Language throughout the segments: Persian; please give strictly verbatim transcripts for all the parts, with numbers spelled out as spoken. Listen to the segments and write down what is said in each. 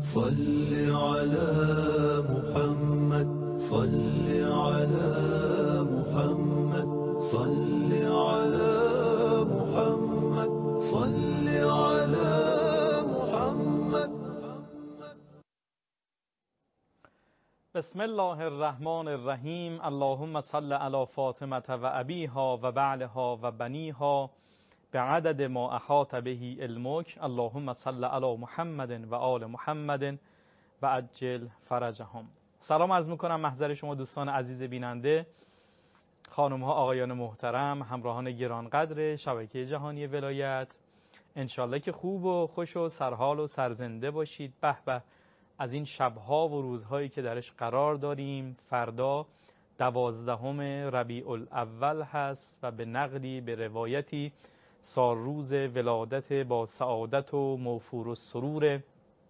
صل على محمد صل على محمد صل على محمد صل على محمد. بسم الله الرحمن الرحیم. اللهم صل علی فاطمه و ابیها و بعلها و بنیها بعدد ما احاط به علمک. اللهم صل علی محمد و آل محمد و عجل فرجهم. سلام عرض میکنم محضر شما دوستان عزیز بیننده، خانم ها، آقایان محترم، همراهان گرانقدر شبکه جهانی ولایت. انشالله که خوب و خوش و سرحال و سرزنده باشید. به به از این شبها و روزهایی که درش قرار داریم. فردا دوازدهم ربیع الاول هست و به نقلی به روایتی سال روز ولادت با سعادت و موفور و سرور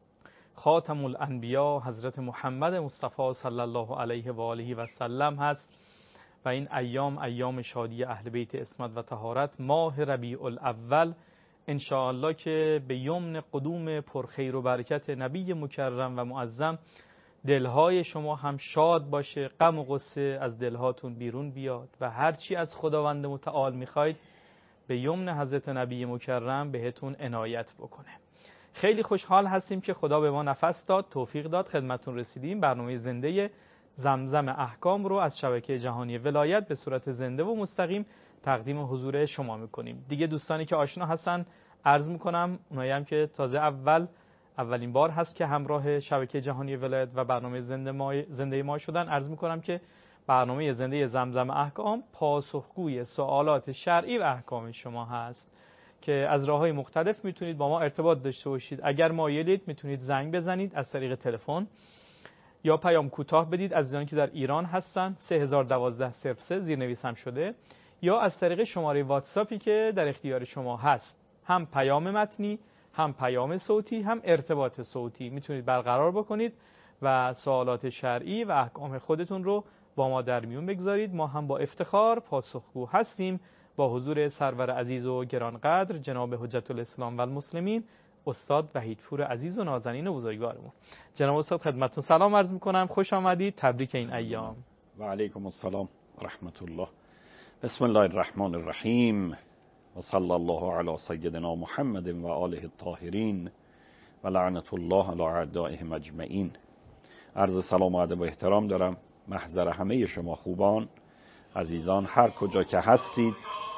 خاتم الانبیا حضرت محمد مصطفی صلی الله علیه و آله و سلم هست و این ایام ایام شادی اهل بیت عصمت و طهارت. ماه ربیع الاول انشاءالله که به یمن قدوم پرخیر و برکت نبی مکرم و معظم دلهای شما هم شاد باشه، غم و غصه از دلهاتون بیرون بیاد و هرچی از خداوند متعال میخواید به یمن حضرت نبی مکرم بهتون عنایت بکنه. خیلی خوشحال هستیم که خدا به ما نفس داد، توفیق داد، خدمتون رسیدیم. برنامه زنده زمزم احکام رو از شبکه جهانی ولایت به صورت زنده و مستقیم تقدیم حضور شما میکنیم. دیگه دوستانی که آشنا هستن عرض میکنم، اونایی هم که تازه اول اولین بار هست که همراه شبکه جهانی ولایت و برنامه زنده ما زنده ما شدن، عرض میکنم که برنامه زنده زمزم احکام پاسخگوی سوالات شرعی و احکام شما هست که از راههای مختلف میتونید با ما ارتباط داشته باشید. اگر مایلید میتونید زنگ بزنید از طریق تلفن یا پیام کوتاه بدید از دوستانی که در ایران هستن سه هزار و دوازده صفر سه زیرنویس هم شده، یا از طریق شماره واتساپی که در اختیار شما هست، هم پیام متنی هم پیام صوتی هم ارتباط صوتی میتونید برقرار بکنید و سوالات شرعی و احکام خودتون رو با ما در میون بگذارید. ما هم با افتخار پاسخگو هستیم با حضور سرور عزیز و گرانقدر جناب حجت الاسلام و المسلمین استاد وحیدپور عزیز و نازنین و بزرگوارمون. جناب استاد خدمتتون سلام عرض میکنم، خوش آمدید، تبریک این ایام. و علیکم السلام و رحمت الله. بسم الله الرحمن الرحیم و صلی الله علی سیدنا محمد و آله الطاهرین و لعنت الله علی اعدائهم اجمعین. عرض سلام و ادب و احترام دارم محضر همه شما خوبان عزیزان هر کجا که هستید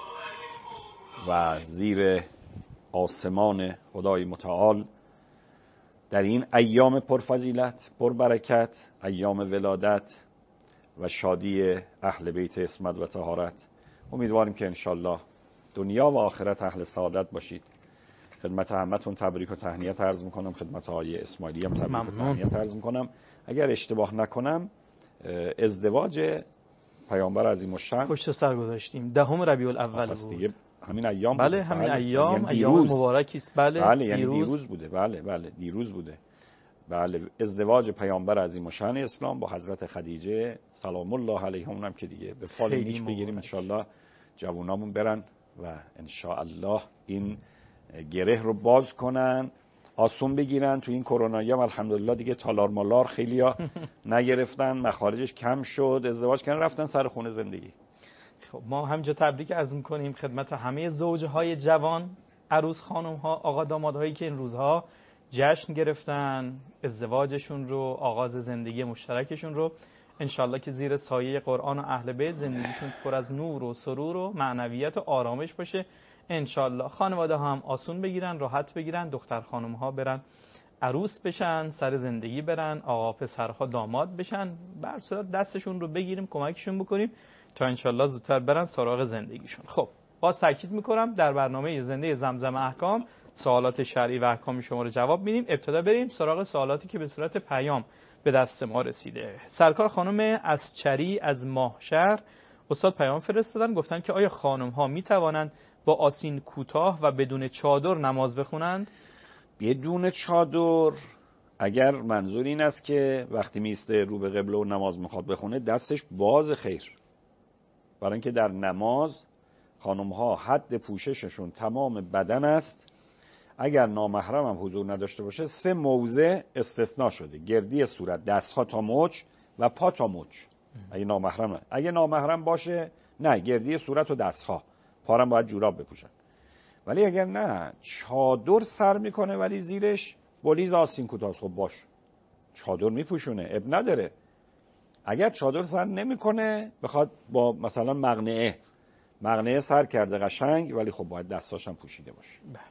و زیر آسمان خدای متعال در این ایام پرفضیلت پربرکت، ایام ولادت و شادی اهل بیت عصمت و طهارت. امیدواریم که انشالله دنیا و آخرت اهل سعادت باشید. خدمت همتون تبریک و تهنیت عرض میکنم، خدمت آقای اسماعیلی هم تبریک و تهنیت عرض میکنم. اگر اشتباه نکنم ازدواج پیامبر عظیم الشأن پشت سر گذاشتیم دهم ربیع الاول بود. همین ایام بله بوده. همین بله. ایام یعنی ایام مبارکی است. بله, بله یعنی دیروز. دیروز بوده. بله بله دیروز بوده. بله ازدواج پیامبر عظیم الشأن اسلام با حضرت خدیجه سلام الله علیها، اونم که دیگه به فال نیک بگیریم ان شاء الله جوونامون برن و ان شاء الله این گره رو باز کنن، آسون بگیرن. تو این کرونایی هم الحمدلله دیگه تالار مالار خیلیا نگرفتن، مخارجش کم شد، ازدواج کردن رفتن سر خونه زندگی. خب ما همینجا تبریک عرض می‌کنیم خدمت همه زوجهای جوان، عروس خانم‌ها، آقا دامادهایی که این روزها جشن گرفتن ازدواجشون رو، آغاز زندگی مشترکشون رو. انشالله که زیر سایه قرآن و اهل بیت زندگیشون پر از نور و سرور و معنویت و آرامش باشه. انشالله خانواده هم آسون بگیرن، راحت بگیرن، دختر خانم ها برن عروس بشن، سر زندگی برن، آقا پسرها داماد بشن. بر صورت دستشون رو بگیریم، کمکشون بکنیم تا انشالله زودتر برن سراغ زندگیشون. خب باز تاکید میکنم در برنامه زنده زمزم احکام سوالات شرعی و احکام شما رو جواب میدیم. ابتدا بریم سراغ سوالاتی که به صورت پیام به دست ما رسیده. سرکار خانم اسچری از ماهشهر استاد پیام فرستادن، گفتن که آیا خانم ها می توانند با آستین کوتاه و بدون چادر نماز بخونند؟ بدون چادر اگر منظور این است که وقتی میسته رو به قبله و نماز میخواد بخونه دستش باز، خیر. برای اینکه در نماز خانم ها حد پوشششون تمام بدن است، اگر نامحرم هم حضور نداشته باشه سه موضع استثناء شده: گردی صورت، دستها تا مچ و پا تا مچ. اگه نامحرمه، اگه نامحرم باشه نه، گردی صورت و دستها، پا هم باید جوراب بپوشن. ولی اگر نه چادر سر میکنه ولی زیرش بلیز آستین کوتاه، خب باش چادر میپوشونه، اب نداره. اگر چادر سر نمیکنه بخواد با مثلا مقنعه مقنعه سر کرده قشنگ، ولی خب باید دستاش هم پوشیده باشه. بله.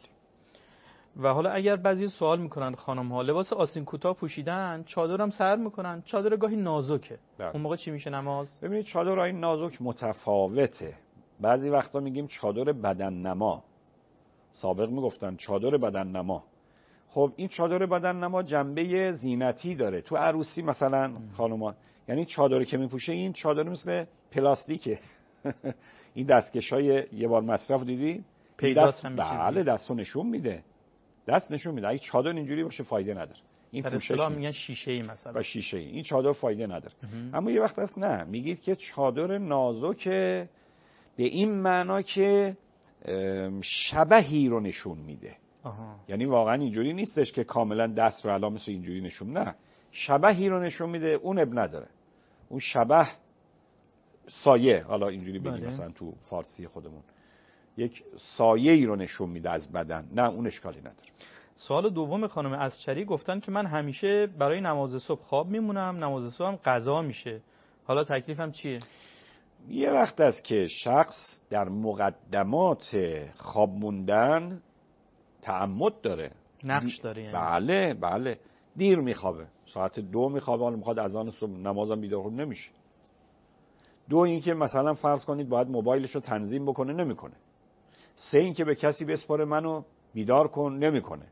و حالا اگر بعضی سوال میکنن خانم ها لباس آستین کوتاه پوشیدن، چادر هم سر میکنن، چادر گاهی نازکه، بله. اون موقع چی میشه نماز؟ ببینید چادرهای نازک متفاوته. بعضی وقتا میگیم چادر بدن نما، سابق میگفتن چادر بدن نما. خب این چادر بدن نما جنبه زینتی داره. تو عروسی مثلا خانوما، یعنی چادری که میپوشه این چادر مثل پلاستیکه. این دستکشای یه بار مصرف دیدی؟ پیداست هم بله دستو نشون میده، دست نشون میده. اگه چادر اینجوری باشه فایده نداره. این در اصطلاح میگن شیشه‌ای مثلا. و شیشه‌ای این چادر فایده نداره. اما یه وقت هست نه، میگید که چادر نازک به این معنا که شبحی رو نشون میده. آها. یعنی واقعا اینجوری نیستش که کاملا دست رو علامه مثل اینجوری نشون، نه، شبحی رو نشون میده. اون اب نداره، اون شبح سایه، حالا اینجوری بگیم مثلا تو فارسی خودمون یک سایه‌ای رو نشون میده از بدن، نه اون اشکالی نداره. سوال دوم خانم ازچری گفتن که من همیشه برای نماز صبح خواب میمونم، نماز صبح هم قضا میشه، حالا تکلیفم چیه؟ یه وقت است که شخص در مقدمات خواب موندن تعمد داره، نقش داره یعنی. بله بله، دیر میخوابه، ساعت دو میخوابه، حالا میخواد اذان صبح نمازم بیدار کنه، نمیشه. دو این که مثلا فرض کنید باید موبایلش رو تنظیم بکنه، نمیکنه. سه این که به کسی بسپاره منو بیدار کن، نمیکنه.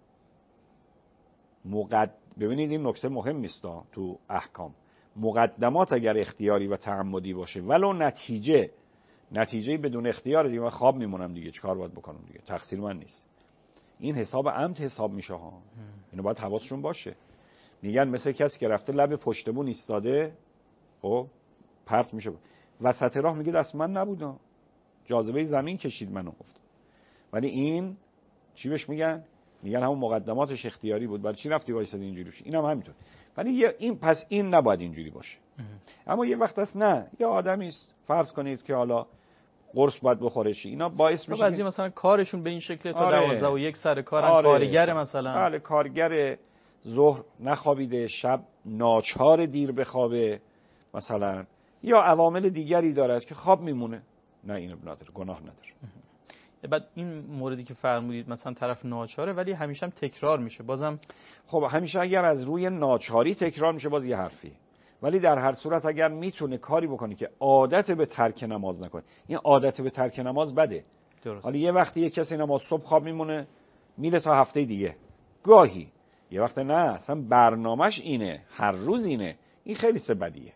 مقد... ببینید این نکته مهم است تو احکام. مقدمات اگر اختیاری و تعمدی باشه ولو نتیجه نتیجه بدون اختیار، دیگه من خواب میمونم دیگه، چیکار باید بکنم دیگه، تقصیر من نیست. این حساب عمد حساب میشه ها. اینو باید حواسشون باشه. میگن مثل کسی که رفته لب پشت بون ایستاده، خب پرت میشه وسط راه، میگه دست من نبودم، جاذبه زمین کشید منو، گفت. ولی این چی بهش میگن؟ میگن همون مقدماتش اختیاری بود، برای چی رفتی وایسادی اینجوری بشه؟ اینم هم همینطور. ولی این پس این نباید اینجوری باشه. اما یه وقت هست نه، یه آدمی است فرض کنید که حالا قرص باید بخوره چی، اینا باعث میشه بعضی مثلا کارشون به این شکل تا آره. دوازده و یک سر کارن، آره. کارگر مثلا. بله کارگر ظهر نخوابیده، شب ناچار دیر بخوابه مثلا، یا عوامل دیگری دارد که خواب میمونه، نه اینو نداره، گناه نداره. بعد این موردی که فرمودید مثلا طرف ناچاره ولی همیشه هم تکرار میشه، بازم خب همیشه اگر از روی ناچاری تکرار میشه باز یه حرفی، ولی در هر صورت اگر میتونه کاری بکنه که عادت به ترک نماز نکنه، این عادت به ترک نماز بده. درست. حالا یه وقتی یه کسی نماز صبح خواب میمونه میره تا هفته دیگه، گاهی یه وقت نه اصلا برنامهش اینه، هر روز اینه، این خیلی سه بدیه.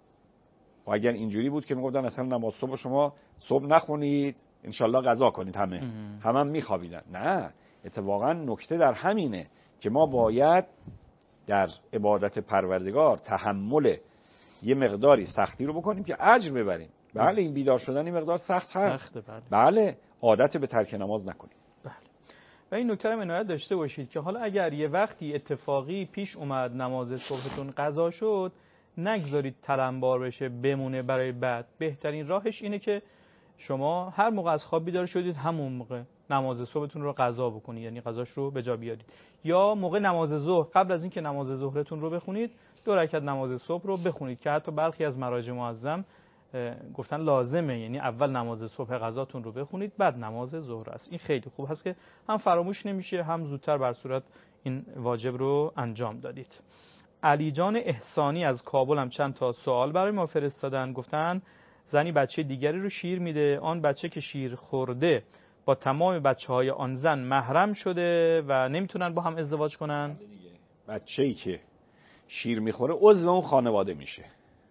و اگر اینجوری بود که میگفتن اصلا نماز صبح شما صبح نخونید انشالله قضا کنید، همه همه هم میخوابیدن، نه، اتفاقا نکته در همینه که ما باید در عبادت پروردگار تحمل یه مقداری سختی رو بکنیم که اجر ببریم. بله این بیدار شدن این مقدار سخت هست، سخته. بله. بله عادت به ترک نماز نکنیم. بله. و این نکته رو عنایت داشته باشید که حالا اگر یه وقتی اتفاقی پیش اومد نماز صبحتون قضا شد، نگذارید تلمبار بشه بمونه برای بعد. بهترین راهش اینه که شما هر موقع از خواب بیدار شدید همون موقع نماز صبحتون رو قضا بکنید، یعنی قضاش رو به جا بیارید، یا موقع نماز ظهر قبل از اینکه نماز ظهرتون رو بخونید دو رکعت نماز صبح رو بخونید که حتی برخی از مراجع معظم گفتن لازمه، یعنی اول نماز صبح قضاتون رو بخونید بعد نماز ظهر است. این خیلی خوب هست که هم فراموش نمیشه هم زودتر بر صورت این واجب رو انجام دادید. علی جان احسانی از کابل هم چند تا سوال برای ما فرستادن. گفتن زنی بچه دیگری رو شیر میده، آن بچه که شیر خورده با تمام بچه‌های آن زن محرم شده و نمیتونن با هم ازدواج کنن. بچه‌ای که شیر میخوره عضو اون خانواده میشه،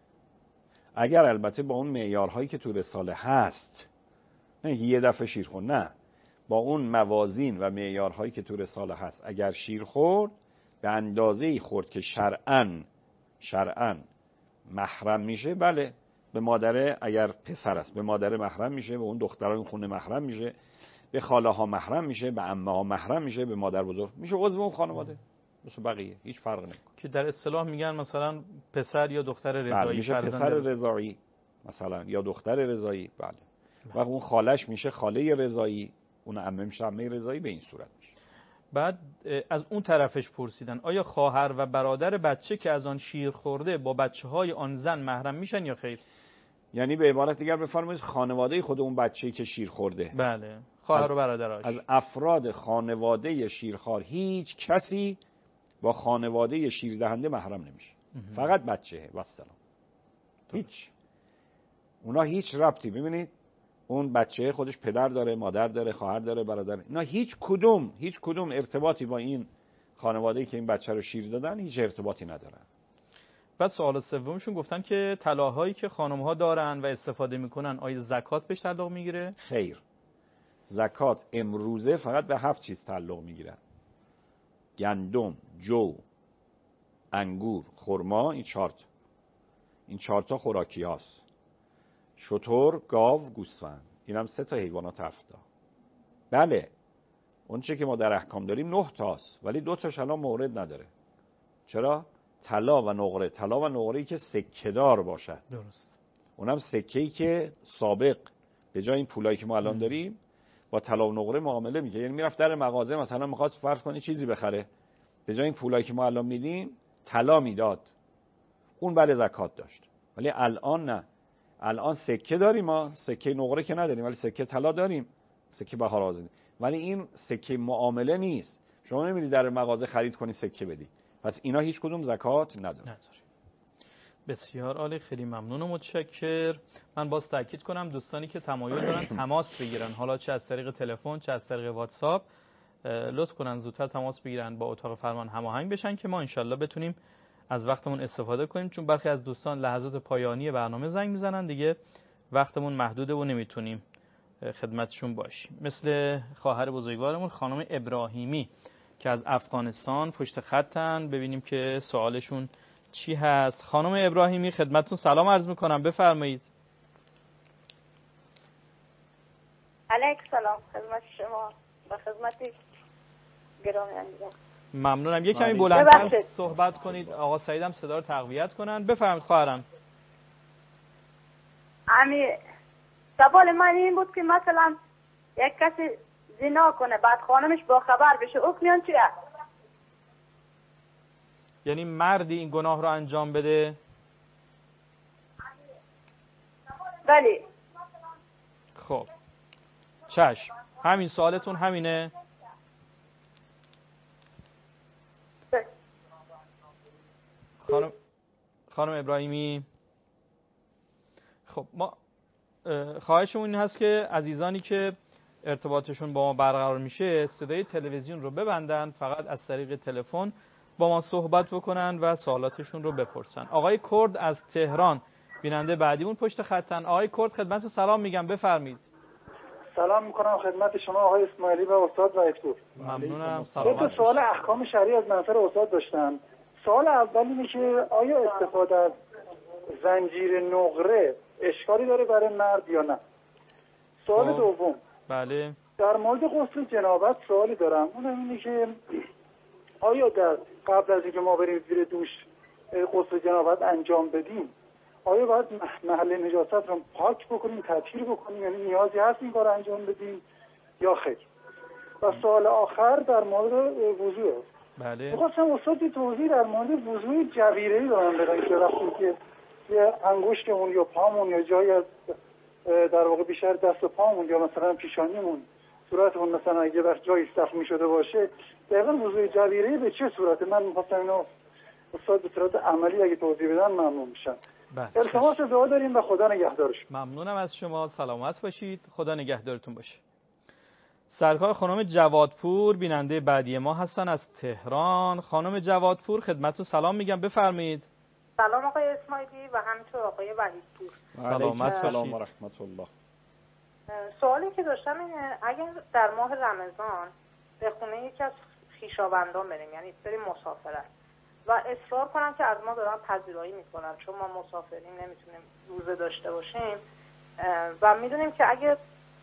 اگر البته با اون معیارهایی که تو رساله هست، نه یه دفعه شیر خورد، نه، با اون موازین و معیارهایی که تو رساله هست، اگر شیر خورد به اندازه‌ای خورد که شرعاً شرعاً محرم میشه، بله به مادره، اگر پسر است به مادر محرم میشه، به اون دخترای خونه محرم میشه، به خاله ها محرم میشه، به عمه ها محرم میشه، به مادر بزرگ میشه عضو اون خانواده مثل بقیه، هیچ فرقی نمیکنه. که در اصطلاح میگن مثلا پسر یا دختر رضایی، میشه پسر رضایی مثلا یا دختر رضایی. بله. و اون خالش میشه خاله رضایی، اون عمه میشه عمه رضایی. به این صورت میشه. بعد از اون طرفش پرسیدن آیا خواهر و برادر بچه که از آن شیر خورده با بچه های آن زن محرم میشن یا خیر؟ یعنی به عبارت دیگر بفرمایید خانواده خود اون بچه‌ای که شیر خورده، بله، خواهر و برادرش، از افراد خانواده شیرخوار هیچ کسی با خانواده شیردهنده محرم نمیشه. فقط بچه و سلام. هیچ اونا هیچ ربطی، ببینید اون بچه خودش پدر داره، مادر داره، خواهر داره، برادر، اینا هیچ کدوم هیچ کدوم ارتباطی با این خانواده‌ای که این بچه رو شیر دادن هیچ ارتباطی ندارن. بعد سوال سومشون گفتن که طلاهایی که خانم‌ها دارن و استفاده میکنن آیا زکات بهش تعلق میگیره؟ خیر. زکات امروزه فقط به هفت چیز تعلق میگیره: گندم، جو، انگور، خرما. این چهار تا این چهار تا خوراکی هاست. شتر، گاو، گوسفند. اینم سه تا حیوانات هفتا. بله اون چه که ما در احکام داریم نه تاست، ولی دو تاش الان مورد نداره. چرا؟ طلا و نقره. طلا و نقره‌ای که سکه دار باشد. درست. اونم سکه‌ای که سابق به جای این پولایی که ما الان داریم با طلا و نقره معامله میگه. یعنی میرفت در مغازه مثلا می‌خواست فرض کنی چیزی بخره، به جای این پولایی که ما الان میدیم طلا میداد، اون بله زکات داشت. ولی الان نه. الان سکه داریم، ما سکه نقره که نداریم ولی سکه طلا داریم، سکه بهار آزادی. ولی این سکه معامله نیست. شما نمیری در مغازه خرید کنی سکه بدی. پس اینا هیچ کدوم زکات نداره. بسیار عالی، خیلی ممنون و متشکر. من باز تاکید کنم دوستانی که تمایل دارن تماس بگیرن، حالا چه از طریق تلفن چه از طریق واتساپ، لطف کنن زودتر تماس بگیرن، با اتاق فرمان هماهنگ بشن که ما انشالله بتونیم از وقتمون استفاده کنیم، چون برخی از دوستان لحظات پایانی برنامه زنگ میزنن، دیگه وقتمون محدوده و نمیتونیم خدمتشون باشیم. مثل خواهر بزرگوارمون خانم ابراهیمی که از افغانستان پشت خطن، ببینیم که سوالشون چی هست. خانم ابراهیمی خدمتتون سلام عرض میکنم، بفرمایید. علیک سلام خدمت شما و خدمت گرامی عزیزان. ممنونم. یک کمی بلندتر صحبت کنید، آقا سعیدم صدا رو تقویت کنن. بفرمایید خواهرم. امی سوال من این بود که مثلا یک کسی زنا کنه بعد خانمش با خبر بشه، حکم چیه؟ یعنی مردی این گناه رو انجام بده؟ بله. خب چشم، همین سوالتون همینه؟ بله. خانم خانم ابراهیمی، خب ما خواهشمون این هست که عزیزانی که ارتباطشون با ما برقرار میشه صدای تلویزیون رو ببندن، فقط از طریق تلفن با ما صحبت بکنن و سوالاتشون رو بپرسن. آقای کرد از تهران بیننده بعدیمون پشت خطن. آقای کرد خدمت سلام میگم، بفرمایید. سلام میکنم خدمت شما آقای اسماعیلی و استاد و اکبر. ممنونم. دو تا سوال احکام شرعی از منظر استاد داشتم. سوال اول اینه که آیا استفاده از زنجیر نقره اشکالی داره برای مرد یا نه؟ سوال خب. دوم، بله، در مورد غسل جنابت سوالی دارم. اونم اینه که آیا در قبل از اینکه ما بریم زیر دوش غسل جنابت انجام بدیم آیا باید محل نجاست رو پاک بکنیم، تطهیر بکنیم، یعنی نیازی هست این کار انجام بدیم یا خیر؟ و سوال آخر در مورد وضوء. بله. می‌خواستم استاد توضیح در مورد وضوء جویره‌ای دارم بدم که وقتی که یه انگشتمون یا پامون یا جایی از در واقع بیشتر دست و پامون یا مثلا پیشانیمون صورتمون مثلا اگه وقت جایی زخمی شده باشه، دقیقاً وضوء جویره‌ای به چه صورته؟ من می‌خواستم اینو استاد به صورت عملی اگه توضیح بدن ممنون میشم. التماس دعا داریم و خدا نگهدارش. ممنونم از شما، سلامت باشید، خدا نگهدارتون باشه. سرکار خانم جوادپور بیننده بعدی ما هستن از تهران. خانم جوادپور خدمتتون سلام میگم، بفرمایید. سلام آقای اسماعیلی و همینطور آقای وحیدپور. سلامت سلام و رحمت الله. سوالی که داشتم اینه اگر در ماه رمضان به خونه یکی از خویشاوندان بریم، یعنی بریم مسافرت و اصرار کنم که از ما دارن پذیرایی میکنن چون ما مسافریم نمیتونیم روزه داشته باشیم و میدونیم که اگه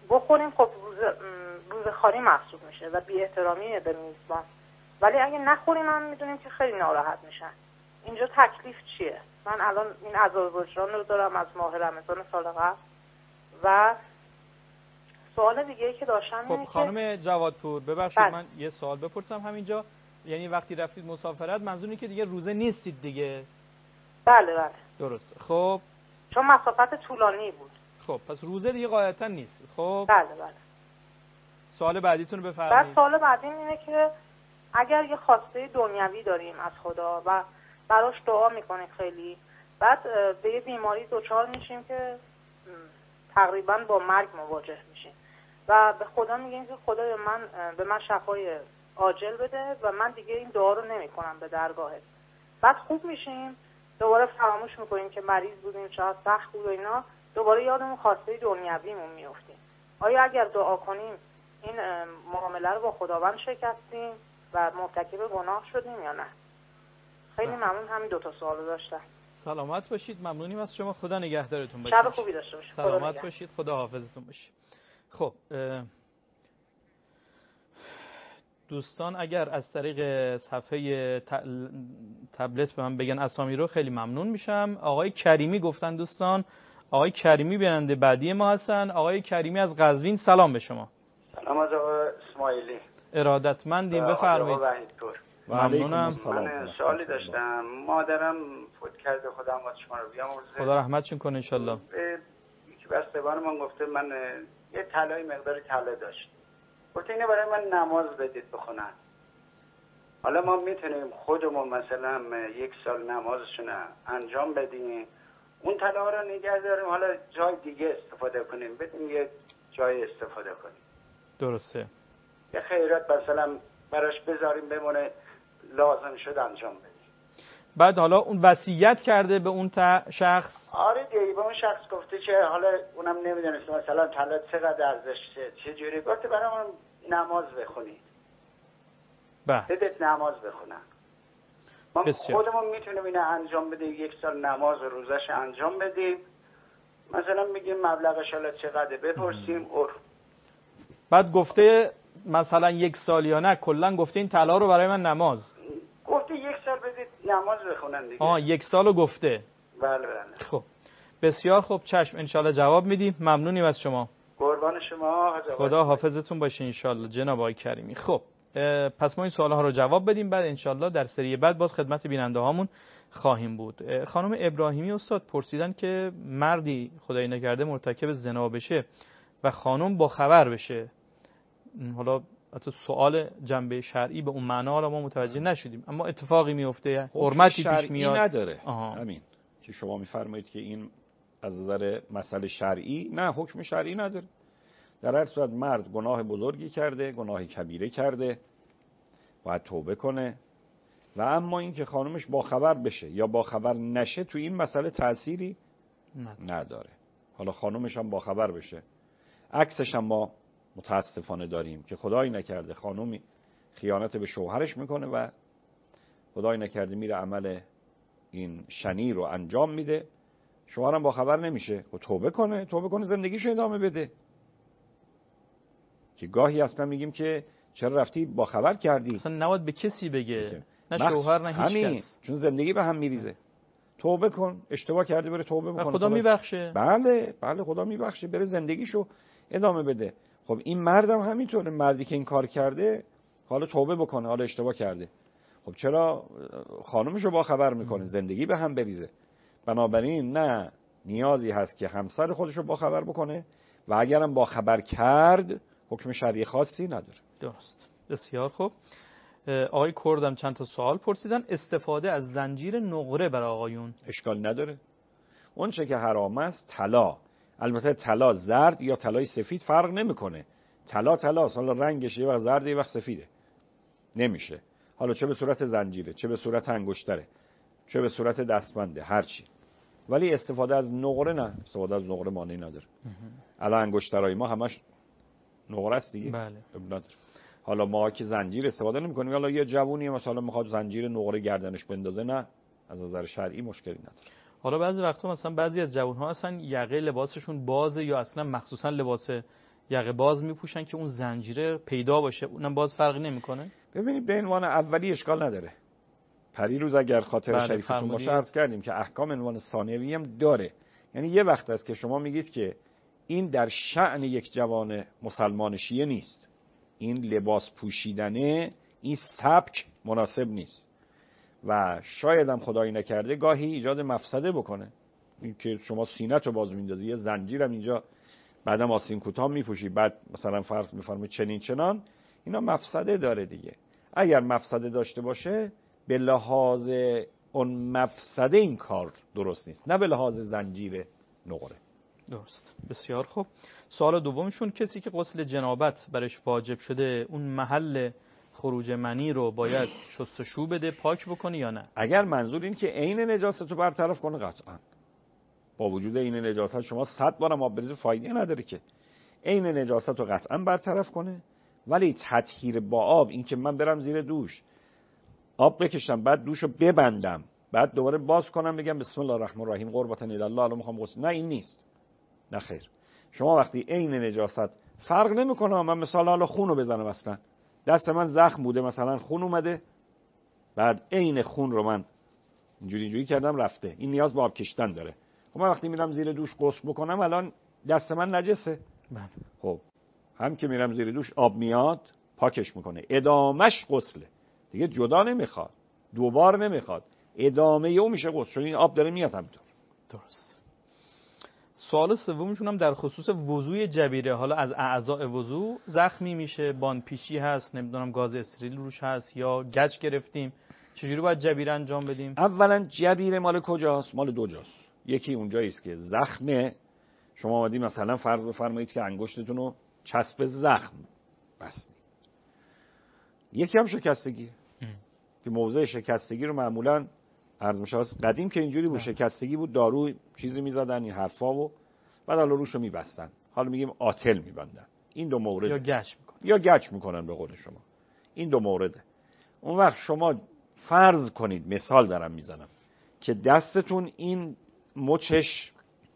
بخوریم خب روز روز خالی محسوب میشه و بی احترامی به میزبان. ولی اگه نخوریم هم میدونیم که خیلی ناراحت میشن. اینجا تکلیف چیه؟ من الان این عذاب وجدان رو دارم از ماه رمضان سال قبل. و سوال دیگه ای که داشتم خب اینه خانم که جوادپور ببخشید بله. من یه سوال بپرسم همینجا. یعنی وقتی رفتید مسافرت منظور اینه که دیگه روزه نیستید دیگه؟ بله بله درسته. خب چون مسافت طولانی بود. خب پس روزه دیگه قاعدتا نیست. خب بله بله. سوال بعدیتون رو بعد بفرمایید. سوال بعدی اینه که اگر یه خواسته دنیوی داریم از خدا و براش دعا میکنیم خیلی، بعد به یه بیماری دچار میشیم که تقریبا با مرگ مواجه میشیم و به خدا میگیم که خدای من به من شفای عاجل بده و من دیگه این دعا رو نمیکنم به درگاهت. بعد خوب میشیم دوباره فراموش میکنیم که مریض بودیم، شاید سخت بود و اینا، دوباره یادمون خواسته دنیویمون میافتیم. آیا اگر دعا کنیم این معامله رو با خداوند شکستیم و مرتکب گناه شدیم یا نه؟ خیلی ممنون. همین دو تا سوالو داشتم. سلامت باشید. ممنونیم از شما. خدا نگهدارتون باشه. شب خوبی داشته باشید. سلامت باشید. خدا حافظتون باشه. خب دوستان اگر از طریق صفحه تبلت به من بگن اسامی رو خیلی ممنون میشم. آقای کریمی گفتن دوستان. آقای کریمی بیننده بعدی ما هستن. آقای کریمی از قزوین، سلام به شما. سلام از آقای اسماعیلی. ارادتمندیم، بفرمایید. ممنونم. من سوالی داشتم. مادرم فوت کرده، خدا رحمت شما رو بیامرزه. خدا رحمتشون کنه ان شاء الله. یکی بستگان من گفته من یه طلای مقداری طلا داشت. گفته اینه برای من نماز بدید بخونن. حالا ما میتونیم خودمون مثلا یک سال نمازشون انجام بدیم، اون طلا رو نگه داریم، حالا جای دیگه استفاده کنیم، بدیم یه جای استفاده کنیم. درسته. یه خیرات مثلا براش بذاریم بمونه، لازم شد انجام بدیم. بعد حالا اون وصیت کرده به اون شخص؟ آره دیگه به اون شخص گفته که حالا اونم نمیدونست مثلا طلا چقدر ارزش چه جوری، گفته برام نماز بخونید. بله. بدید نماز بخونن. ما بسیار. خودمون میتونیم اینو انجام بدیم، یک سال نماز و روزش انجام بدیم. مثلا میگیم مبلغش حالا چقدر بپرسیم اور. بعد گفته مثلا یک سال یا نه کلا گفته این طلا رو برای من نماز. گفته یک سال بدید نماز بخونن دیگه. آه یک سالو گفته. بله بله. خب بسیار خوب، چشم انشالله جواب میدیم. ممنونیم از شما. قربان شما. خدا حافظتون باشه انشالله جناب آقای کریمی. خب پس ما این سوال ها رو جواب بدیم، بعد انشالله در سری بعد باز خدمت بیننده هامون خواهیم بود. خانم ابراهیمی استاد پرسیدن که مردی خدای نکرده مرتکب زنا بشه و خانم با خبر بشه، حالا حتی سوال جنبه شرعی به اون معنا رو ما متوجه نشدیم، اما اتفاقی میفته، حرمتی پیش میاد نداره. آها. همین که شما میفرمایید که این از نظر مسئله شرعی نه، حکم شرعی نداره. در هر صورت مرد گناه بزرگی کرده، گناه کبیره کرده، باید توبه کنه. و اما این که خانمش با خبر بشه یا با خبر نشه تو این مسئله تأثیری نداره. حالا خانمش هم با خبر بشه، عکسش هم ما متاسفانه داریم که خدایی نکرده خانومی خیانت به شوهرش میکنه و خدایی نکرده میره عمل این شنی رو انجام میده، شوهرم با خبر نمیشه. خب توبه کنه، توبه کنه زندگیشو ادامه بده. که گاهی اصلا میگیم که چرا رفتی با خبر کردی، اصلا نباید به کسی بگه، نه بخش... شوهر نه هیچ همین. کس، چون زندگی به هم میریزه. توبه کن، اشتباه کرده بره توبه بکنه، خدا میبخشه. بله بله خدا میبخشه، بره زندگیشو ادامه بده. خب این مردم همینطوره، مردی که این کار کرده حالا توبه بکنه، حالا اشتباه کرده، خب چرا خانومشو با خبر میکنه زندگی به هم بریزه؟ بنابراین نه، نیازی هست که همسر خودشو با خبر بکنه و اگرم با خبر کرد حکم شرعی خاصی نداره. درست. بسیار خوب. آقای کردم چند تا سوال پرسیدن. استفاده از زنجیر نقره برای آقایون اشکال نداره. اون چه که حرام است طلا، البته طلا زرد یا طلای سفید فرق نمیکنه. طلا طلا، حالا رنگش یه وقت زرده یه وقت سفیده، نمیشه. حالا چه به صورت زنجیره، چه به صورت انگشتره، چه به صورت دستبنده، هر چی. ولی استفاده از نقره نه، استفاده از نقره مانعی نداره. الان انگشترای ما همش نقره است دیگه. بله. نداره. حالا ما که زنجیر استفاده نمی‌کنیم، حالا یه جوونی مثلا میخواد زنجیر نقره گردنش بندازه، نه، از نظر شرعی مشکلی نداره. حالا بعضی وقتا مثلا بعضی از جوان‌ها هستن یقه لباسشون بازه یا اصلا مخصوصا لباس یقه باز میپوشن که اون زنجیره پیدا باشه، اونم باز فرقی نمیکنه؟ ببینید به عنوان اولی اشکال نداره. پریروز اگر خاطر بله شریفتون باشه عرض کردیم که احکام عنوان ثانوی هم داره. یعنی یه وقت است که شما میگید که این در شأن یک جوان مسلمان شیعه نیست، این لباس پوشیدنه، این سبک مناسب نیست و شاید هم خدایی نکرده گاهی ایجاد مفسده بکنه. این که شما سینه‌تو باز میندازی، یه زنجیرم اینجا بعدم آستین کوتاه میپوشی، بعد مثلا فرض میفرمایید چنین چنان، اینا مفسده داره دیگه. اگر مفسده داشته باشه به لحاظ اون مفسده این کار درست نیست، نه به لحاظ زنجیر نقره. درست. بسیار خوب. سوال دومشون، کسی که غسل جنابت برش واجب شده اون محل خروج منی رو باید شستشو بده، پاک بکنه یا نه؟ اگر منظور این که عین نجاست رو برطرف کنه قطعا. با وجود عین نجاست شما صد بارم آب بریزی فایده نداره که. عین نجاست رو قطعا برطرف کنه، ولی تطهیر با آب، این که من برم زیر دوش آب بکشم بعد دوشو ببندم بعد دوباره باز کنم بگم بسم الله الرحمن الرحیم قربتا الی الله الان میخوام غسل، نه این نیست. نه خیر. شما وقتی عین نجاست فرق نمیکنه، من مثلا حالا خونو بزنم، اصلا دست من زخم بوده مثلا خون اومده بعد عین خون رو من اینجوری اینجوری کردم رفته، این نیاز به آب کشیدن داره. خب من وقتی میرم زیر دوش غسل بکنم الان دست من نجسه. بله. خب هم که میرم زیر دوش آب میاد پاکش میکنه، ادامش غسله دیگه، جدا نمیخواد، دوبار نمیخواد، ادامه یو میشه غسل، چون این آب داره میاد همینطور. درست. سوال سومشون هم در خصوص وضوی جبیره، حالا از اعضاء وضو زخمی میشه، بانپیشی هست، نمیدونم گاز استریل روش هست یا گچ گرفتیم، چجوری باید جبیره انجام بدیم؟ اولا جبیره مال کجاست؟ مال دو جاست. یکی اونجایی است که زخمه، شما اومدید مثلا فرض بفرمایید که انگشتتون رو چسب زخم بستید. یکی هم شکستگی که موضع شکستگی رو معمولا عرض میشه قدیم که اینجوری بود، شکستگی بود دارو چیزی میزدن این حرفا و بعد حالا روشو میبستن، حالا میگیم آتل میبندن. این دو مورد، یا گچ میکنن یا گچ میکنن به قول شما. این دو مورده. اون وقت شما فرض کنید، مثال دارم میزنم، که دستتون این مچش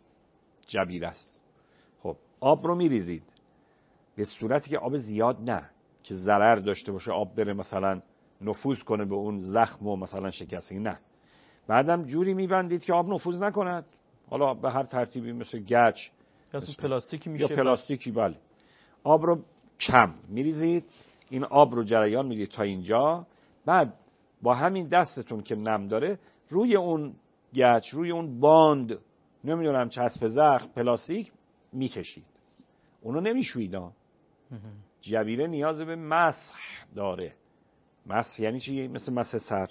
جبیره است. خب آب رو میریزید به صورتی که آب زیاد نه که ضرر داشته باشه، آب بره مثلا نفوذ کنه به اون زخم و مثلا شکستگی، نه. بعدم جوری میبندید که آب نفوذ نکند، حالا به هر ترتیبی، مثل گچ یا پلاستیکی میشه، یا پلاستیکی. بله. آب رو کم میریزید، این آب رو جریان میدید تا اینجا، بعد با همین دستتون که نم داره روی اون گچ، روی اون باند، نمیدونم چسب زخم پلاستیک میکشید. اونو نمیشوید. جبیره نیاز به مسح داره. مسح یعنی چی؟ مثل مسح سر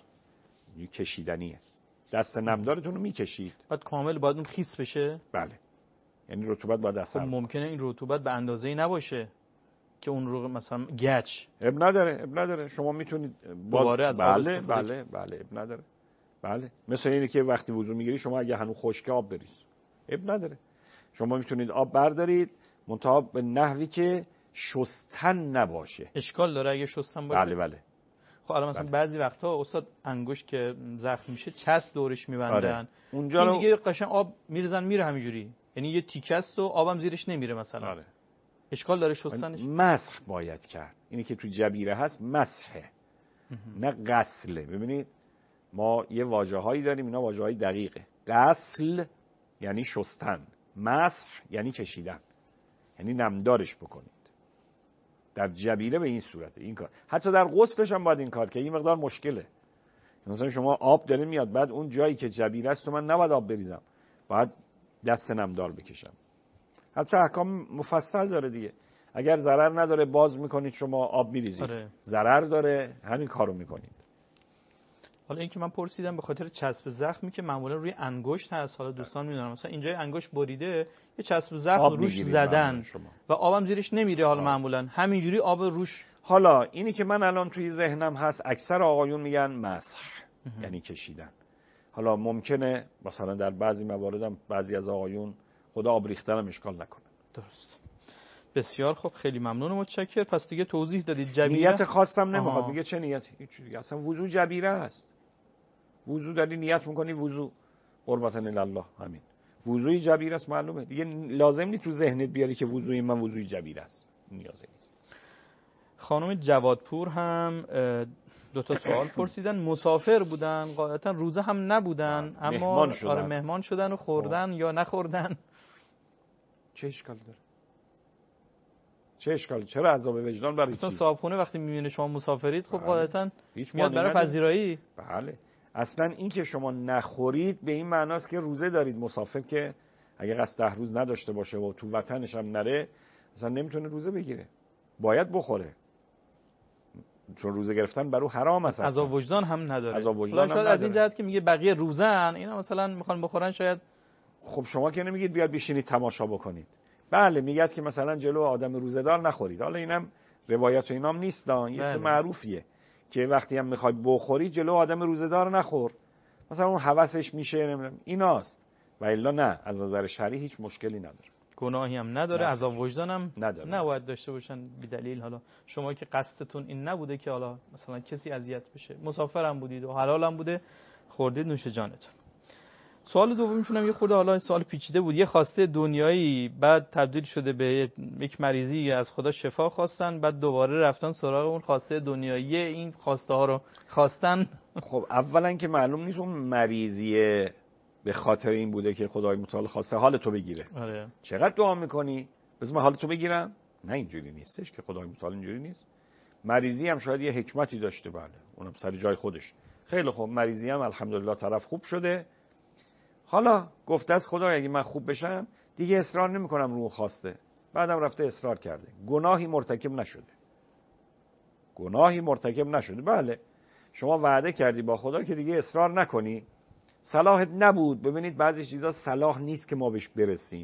کشیدنیه. دست نمدارتون رو میکشید. بعد کامل باید اون خیس بشه؟ بله. یعنی رطوبت باید دست. خب ممکنه این رطوبت به اندازه‌ای نباشه که اون رو مثلا گچ. اب نداره، اب نداره. شما میتونید دوباره از آب بله بله بله اب نداره. بله. مثل اینه که وقتی وضو میگیری شما اگه هنوز خشک آب بریز، اب نداره. شما میتونید آب بردارید، منتها به نحوی که شستن نباشه. اشکال داره اگه شستن باشه؟ بله بله. خب الان مثلا بله. بعضی وقتا استاد انگشت که زخم میشه چسب دورش میبندن. آره. اونجا این رو دیگه قشنگ آب میریزن میره همینجوری. یعنی یه تیکه است و آبم زیرش نمیره مثلا. آره. اشکال داره شستنش؟ مسح باید کرد. اینی که تو جبیره هست مسحه، نه غسله. ببینید ما یه واژه‌هایی داریم، اینا واژه‌های دقیقه. غسل یعنی شستن، مسح یعنی کشیدن، یعنی نمدارش بکنید. در جبیره به این صورته این کار. حتی در غسلش هم باید این کار که این مقدار مشکله. مثلا شما آب داره میاد، بعد اون جایی که جبیره است تو من نباید آب بریزم، باید دست نمدار بکشم. حتی احکام مفصل داره دیگه. اگر ضرر نداره باز میکنید، شما آب میریزید. آره. ضرر داره همین کارو میکنید. حالا این که من پرسیدم به خاطر چسب زخمی که معمولا روی انگشت هست، حالا دوستان میدونن مثلا اینجای انگشت بریده یه چسب زخم روش زدن و آبم زیرش نمیره، حالا معمولا همینجوری آب روش. حالا اینی که من الان توی ذهنم هست، اکثر آقایون میگن مسح یعنی کشیدن. حالا ممکنه مثلا در بعضی مواردم بعضی از آقایون خدا آب ریختن هم اشکال نکنه. درست. بسیار خوب، خیلی ممنون و متشکر. پس دیگه توضیح دادید. جبیره نیت خواستم نمیخواد. میگه چه نیتی؟ هیچ. اصلا وضو جبیره است. وضو داری نیت میکنی، وضو قربتا الی الله، همین. وضوی جبیر است معلومه دیگه، لازم نیست تو ذهنت بیاری که وضوی من وضوی جبیر است، نیازه نیست. خانم جوادپور هم دو تا سوال پرسیدن. مسافر بودن قاعدتا روزه هم نبودن اما مهمان شدن. آره مهمان شدن و خوردن یا نخوردن. چه اشکالی داره؟ چه اشکالی؟ چرا عذاب وجدان برای چی؟ مثلا صاحبخونه وقتی میبینه شما مسافرید خب قاعدتا هیچ میاد برای پذیرایی. بله اصلا این که شما نخورید به این معناست که روزه دارید. مسافر که اگه قصد ده روز نداشته باشه و تو وطنش هم نره اصلا نمیتونه روزه بگیره، باید بخوره، چون روزه گرفتن برای حرام است. عذاب وجدان هم نداره. عذاب وجدان هم شاید نداره. از این جهت که میگه بقیه روزن اینا مثلا میخوان بخورن شاید. خب شما که نمیگید بیاد بشینید تماشا بکنید. بله میگید که مثلا جلو آدم روزه‌دار نخورید. حالا اینم روایت و اینام نیست، یه چیز معروفیه که وقتی هم میخوای بخوری جلو آدم روزه‌دار نخور، مثلا اون هوسش میشه نمیدونم ایناست، و الا نه از نظر شرعی هیچ مشکلی نداره، گناهی هم نداره، عذاب وجدان هم نداره، نباید داشته باشن بی دلیل. حالا شما که قصدتون این نبوده که حالا مثلا کسی اذیت بشه، مسافرم بودید و حلالم بوده خوردید، نوش جانتون. سوال دوم میتونم یه خورده حالا سوال پیچیده بود. یه خواسته دنیایی بعد تبدیل شده به یک مریضی، از خدا شفا خواستن بعد دوباره رفتن سراغ اون خواسته دنیایی، این خواسته ها رو خواستن. خب اولا که معلوم نیست اون مریضیه به خاطر این بوده که خدای متعال خواسته حال تو بگیره. آره. چقدر دعا میکنی بذار من حال تو بگیرم؟ نه اینجوری نیستش که خدای متعال اینجوری نیست. مریضی هم شاید یه حکمتی داشته، بله اونم سر جای خودش. خیلی خوب مریضی هم الحمدلله طرف خوب شده، حالا گفته از خدای اگه من خوب بشم دیگه اصرار نمیکنم رو خواسته، بعدم رفته اصرار کرده، گناهی مرتکب نشده، گناهی مرتکب نشده. بله شما وعده کردی با خدا که دیگه اصرار نکنی، صلاحت نبود. ببینید بعضی چیزا صلاح نیست که ما بهش برسیم،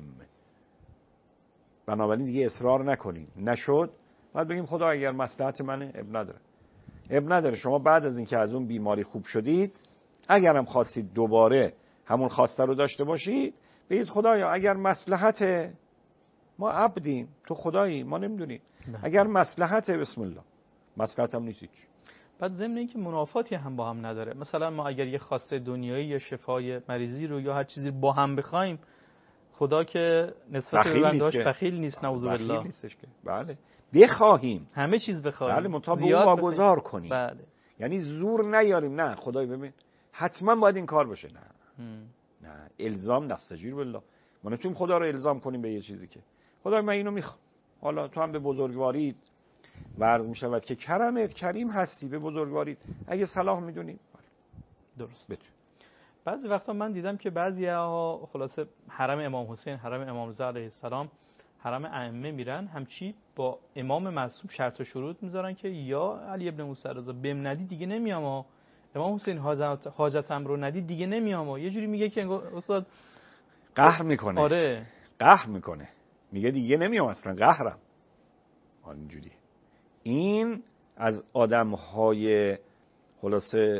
بنابراین دیگه اصرار نکنیم. نشد بعد بگیم خدا اگر مصلحت منه اب نداره، اب نداره. شما بعد از اینکه از اون بیماری خوب شدید اگرم خواستید دوباره همون خواسته رو داشته باشید، بگید خدایا اگر مصلحت ما عبدیم تو خدایی ما نمیدونیم، اگر مصلحت بسم الله، مصلحت هم نیست. بعد ضمن اینکه منافاتی هم با هم نداره، مثلا ما اگر یه خواسته دنیایی یا شفای مریضی رو یا هر چیزی با هم بخوایم، خدا که نسبت به بنداش بخیل نیست، نعوذ بالله. بخیل نیستش که بله بخواهیم همه چیز بخواهیم، بله منتها به اون واگذار کنیم. بله. یعنی زور نیاریم، نه خدای ببین حتما باید این کار بشه، نه هم. نه الزام نستجیر بالله. ما نمیتونیم خدا رو الزام کنیم به یه چیزی که خدای من اینو میخوام، حالا تو هم به بزرگواریت ورز میشود که کرمت کریم هستی، به بزرگواریت اگه صلاح میدونیم درست بتون. بعضی وقتا من دیدم که بعضی‌ها خلاصه حرم امام حسین، حرم امام رضا علیه السلام، حرم ائمه میرن همچی با امام معصوم شرط و شروط میذارن که یا علی ابن موسی رضا بهم ندی دیگه نمیام، ها امام حسین حاجت حاجتم رو ندی دیگه نمیام، ها یه جوری میگه که استاد قهر میکنه. آره قهر میکنه، میگه دیگه نمیام اصلا، قهرم. اینجوری این از آدم‌های خلاصه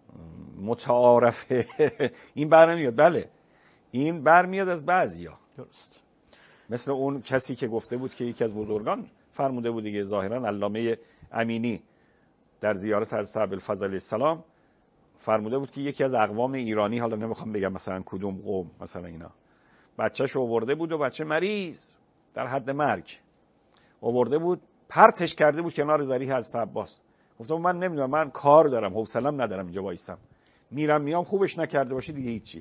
متعارفه این برنمیاد. بله این برمیاد از بعضیا، درست، مثل اون کسی که گفته بود که یکی از بزرگان فرموده بود دیگه، ظاهرا علامه امینی در زیارت حضرت ابوالفضل علیه السلام فرموده بود که یکی از اقوام ایرانی، حالا نمیخوام بگم مثلا کدوم قوم، مثلا اینا بچه‌شو آورده بود و بچه مریض در حد مرگ آورده بود، پرتش کرده بود کنار ذریح حضرت عباس. گفتم من نمیدونم، من کار دارم، حوصله‌ام ندارم اینجا وایسم، میرم میام، خوبش نکرده باشی دیگه هیچی.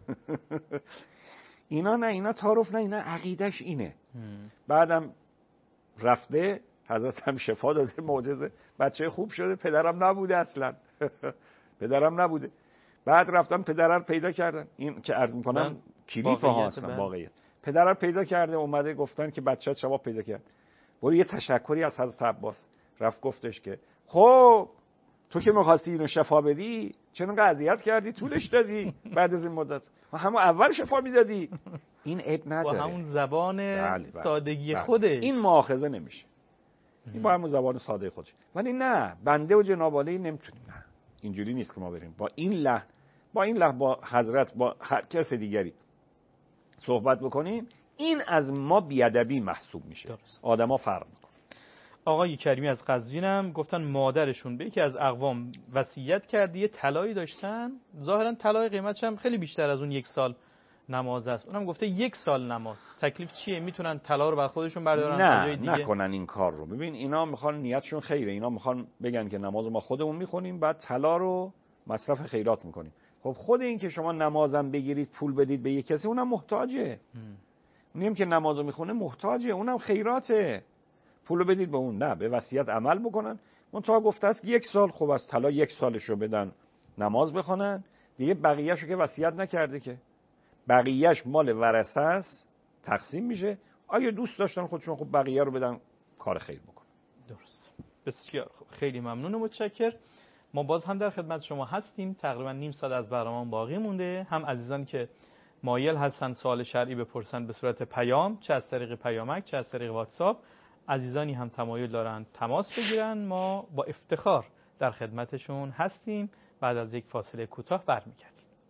اینا نه، اینا تعارف نه، اینا عقیدش اینه. بعدم رفته حضرت هم شفا داده، معجزه، بچه خوب شده، پدرم نبوده اصلا. پدرم نبوده. بعد رفتم پدر رو پیدا کردن، این که عرض میکنم کلیف ها هستن واقعیت. پدر رو پیدا کرده، اومده گفتن که بچه‌ت شما پیدا کرد، برو یه تشکری از حضرت عباس. رفت گفتش که خب تو که می‌خواستی اینو شفا بدی چرا انقدر اذیت کردی، طولش دادی، بعد از این مدت همون اول شفا میدادی. این عیب نداره، با همون زبان بله بله سادگی بله. خودش این مؤاخذه نمیشه، این با همون زبان ساده خودش. ولی نه، بنده و جناب عالی نمیتونیم، نه اینجوری نیست که ما بریم با این لحن با این لحن با حضرت با هر کس دیگری صحبت بکنیم، این از ما بیادبی محسوب میشه. آدما فرق میکنه. آقای کریمی از قزوینم گفتن مادرشون به یکی از اقوام وصیت کرد، یه طلایی داشتن، ظاهرا طلای قیمتش هم خیلی بیشتر از اون یک سال نماز است. اونم گفته یک سال نماز. تکلیف چیه؟ میتونن طلا رو بر خودشون بردارن نه جای دیگه؟ نکنن این کار رو. ببین اینا میخوان، نیتشون خیره، اینا میخوان بگن که نماز ما خودمون میخونیم بعد طلا رو مصرف خیرات میکنیم. خب خود این که شما نمازم بگیرید پول بدید به یک کسی، اونم محتاجه. اونیم که نمازو میخونه محتاجه، اونم خیراته. پولو بدید به اون. نه، به وصیت عمل بکنن. اون تا گفته است یک سال، خب از طلا یک سالشو بدن نماز بخونن دیگه، بقیه‌شو که وصیت نکرده که، بقیه‌اش مال ورثه است، تقسیم میشه. اگه دوست داشتن خودشون خب بقیه رو بدن کار خیر بکنن. درست. بسیار خوب، خیلی ممنون و متشکر. ما باز هم در خدمت شما هستیم. تقریبا نیم ساعت از برنامه باقی مونده. هم عزیزان که مایل هستن سوال شرعی بپرسن به صورت پیام، چه از طریق پیامک چه از طریق واتساپ، عزیزانی هم تمایل دارن تماس بگیرن، ما با افتخار در خدمتشون هستیم. بعد از یک فاصله کوتاه برمیگردیم.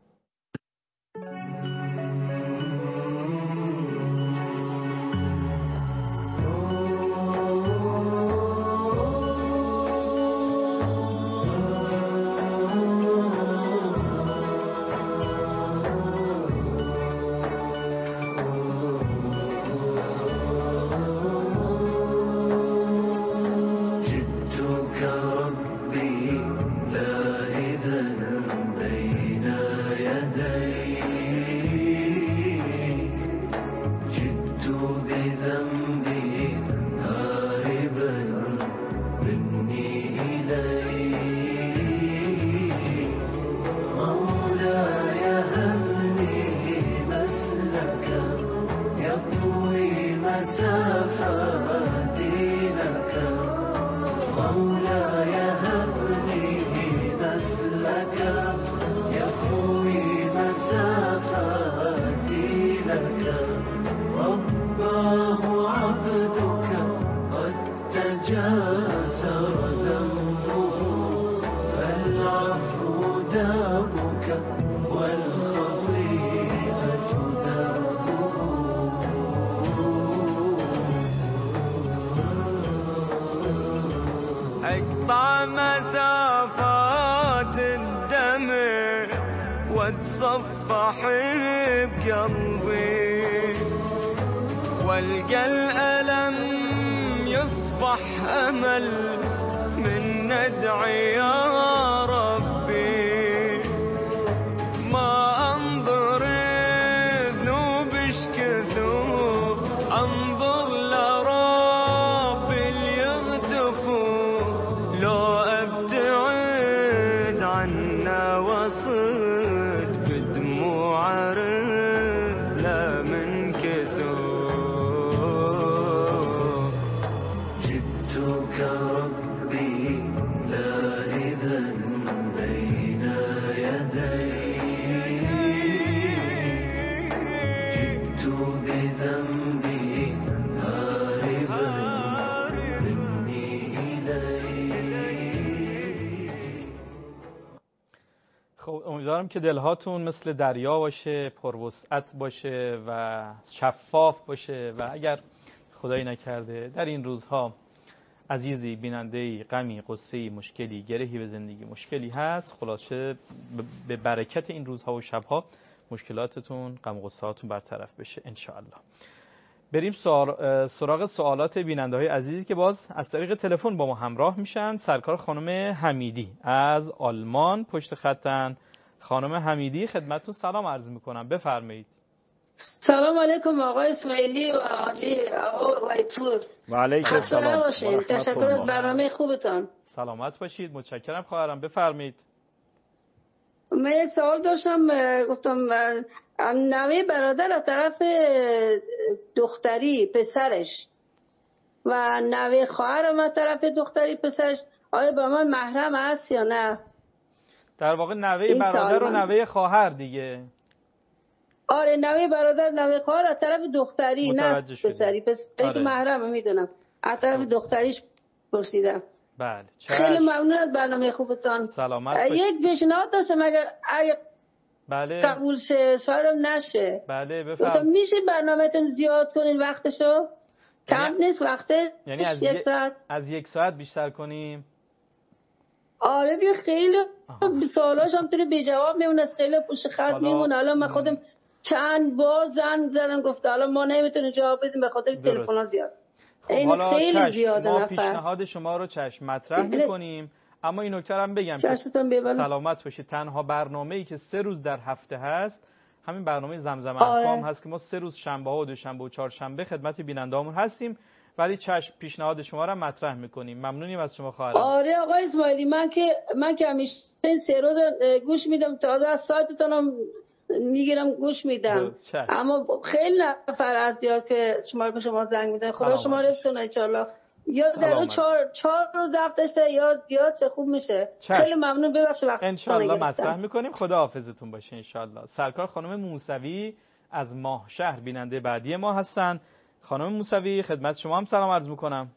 امیدوارم که دلهاتون مثل دریا باشه، پروسعت باشه و شفاف باشه و اگر خدایی نکرده در این روزها عزیزی، بیننده‌ای، غمی، غصه‌ای، مشکلی، گرهی به زندگی، مشکلی هست، خلاصه به برکت این روزها و شبها مشکلاتتون، غم و غصه‌هاتون برطرف بشه ان شاء الله. بریم سراغ سوالات بیننده‌های عزیزی که باز از طریق تلفن با ما همراه میشن. سرکار خانم حمیدی از آلمان پشت خطن. خانم حمیدی خدمتتون سلام عرض میکنم، بفرمایید. سلام علیکم آقای اسماعیلی و آقای آقا وایتور. و علیکم السلام. تشکر از برنامه خوبتان. سلامت باشید، متشکرم خواهرم، بفرمایید. من یه سوال داشتم، گفتم نوه برادر از طرف دختری پسرش و نوه خواهرم از طرف دختری پسرش آیا با من محرم هست یا نه؟ در واقع نوه برادر و نوه خواهر دیگه. آره نوه برادر نوه خواهر از طرف دختری نه پسری. پسری که محرم میدونم از طرف دختریش پرسیدم. بله. خیلی ممنون از برنامه خوبتان. سلامت باشید. یک پیشنهاد داشتم اگر اگه بله قبول شه شاید هم نشه. بله بفرمایید. میشه برنامه‌تون زیاد کنین وقتشو؟ کم نیست وقته؟ یعنی از یک ساعت از یک ساعت بیشتر کنیم؟ آره دیگه خیلی سوالاش هم توی بی جواب میمونه، خیلی پشت خط میمونه. حالا من خودم چند بار زنگ زدم گفت حالا ما نمیتونیم جواب بدیم به خاطر تلفن‌ها زیاد. خب این خیلی زیاده ما نفر. پیشنهاد شما رو چشم مطرح میکنیم، اما این نکته هم بگم که سلامت باشید. تنها برنامه‌ای که سه روز در هفته هست همین برنامه زمزم احکام هست که ما سه روز شنبه ها و دوشنبه و چهارشنبه خدمت بیننده‌هامون هستیم، ولی چشم پیشنهاد شما رو مطرح میکنیم. ممنونیم از شما خواهرام. آره آقای اسماعیلی، من که من که همیشه سه روز گوش میدم، تا از سایتتون هم میگیرم گوش میدم، اما خیلی نفر از یاد که شما به شما زنگ میدن. خدا شما رو بتونه ان شاء الله یا در اون چهار چهار روز هفتهشه یا زیاد چه خوب میشه. چشم. خیلی ممنون، ببخشید وقت ان شاء الله مطرح میکنیم. خدا حافظتون باشه ان شاء الله. سرکار خانم موسوی از ماهشهر بیننده بعدی ما هستن. خانم موسوی خدمت شما هم سلام عرض میکنم.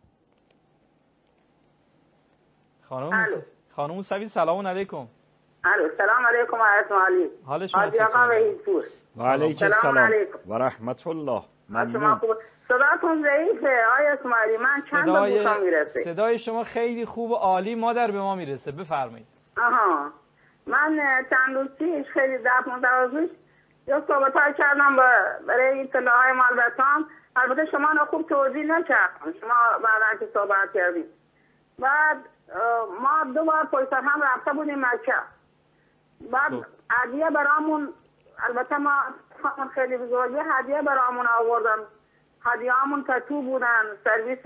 خانم موسوی خانم موسوی سلام علیکم. الو سلام علیکم آقای علی. حال شما چطوره؟ و علیکم السلام و رحمت الله. ممنون. صداتون ضعیفه آقای اسماعیلی، من چند تا گوشم میرسه. صدای شما خیلی خوب و عالی مادر به ما میرسه، بفرمایید. آها من چند روز پیش خیلی ده پانزده روز پیش یه صحبت‌های کردم برای اطلاعات مالبتان. البته شما رو خوب توضیح نکردم، شما بعدا که صحبت کردیم. بعد ما دو بار پشت هم رفته بودیم مکه. بعد هدیه برامون، البته ما خیلی بزرگی هدیه برامون آوردن. هدیه همون تتو بودن، سرویس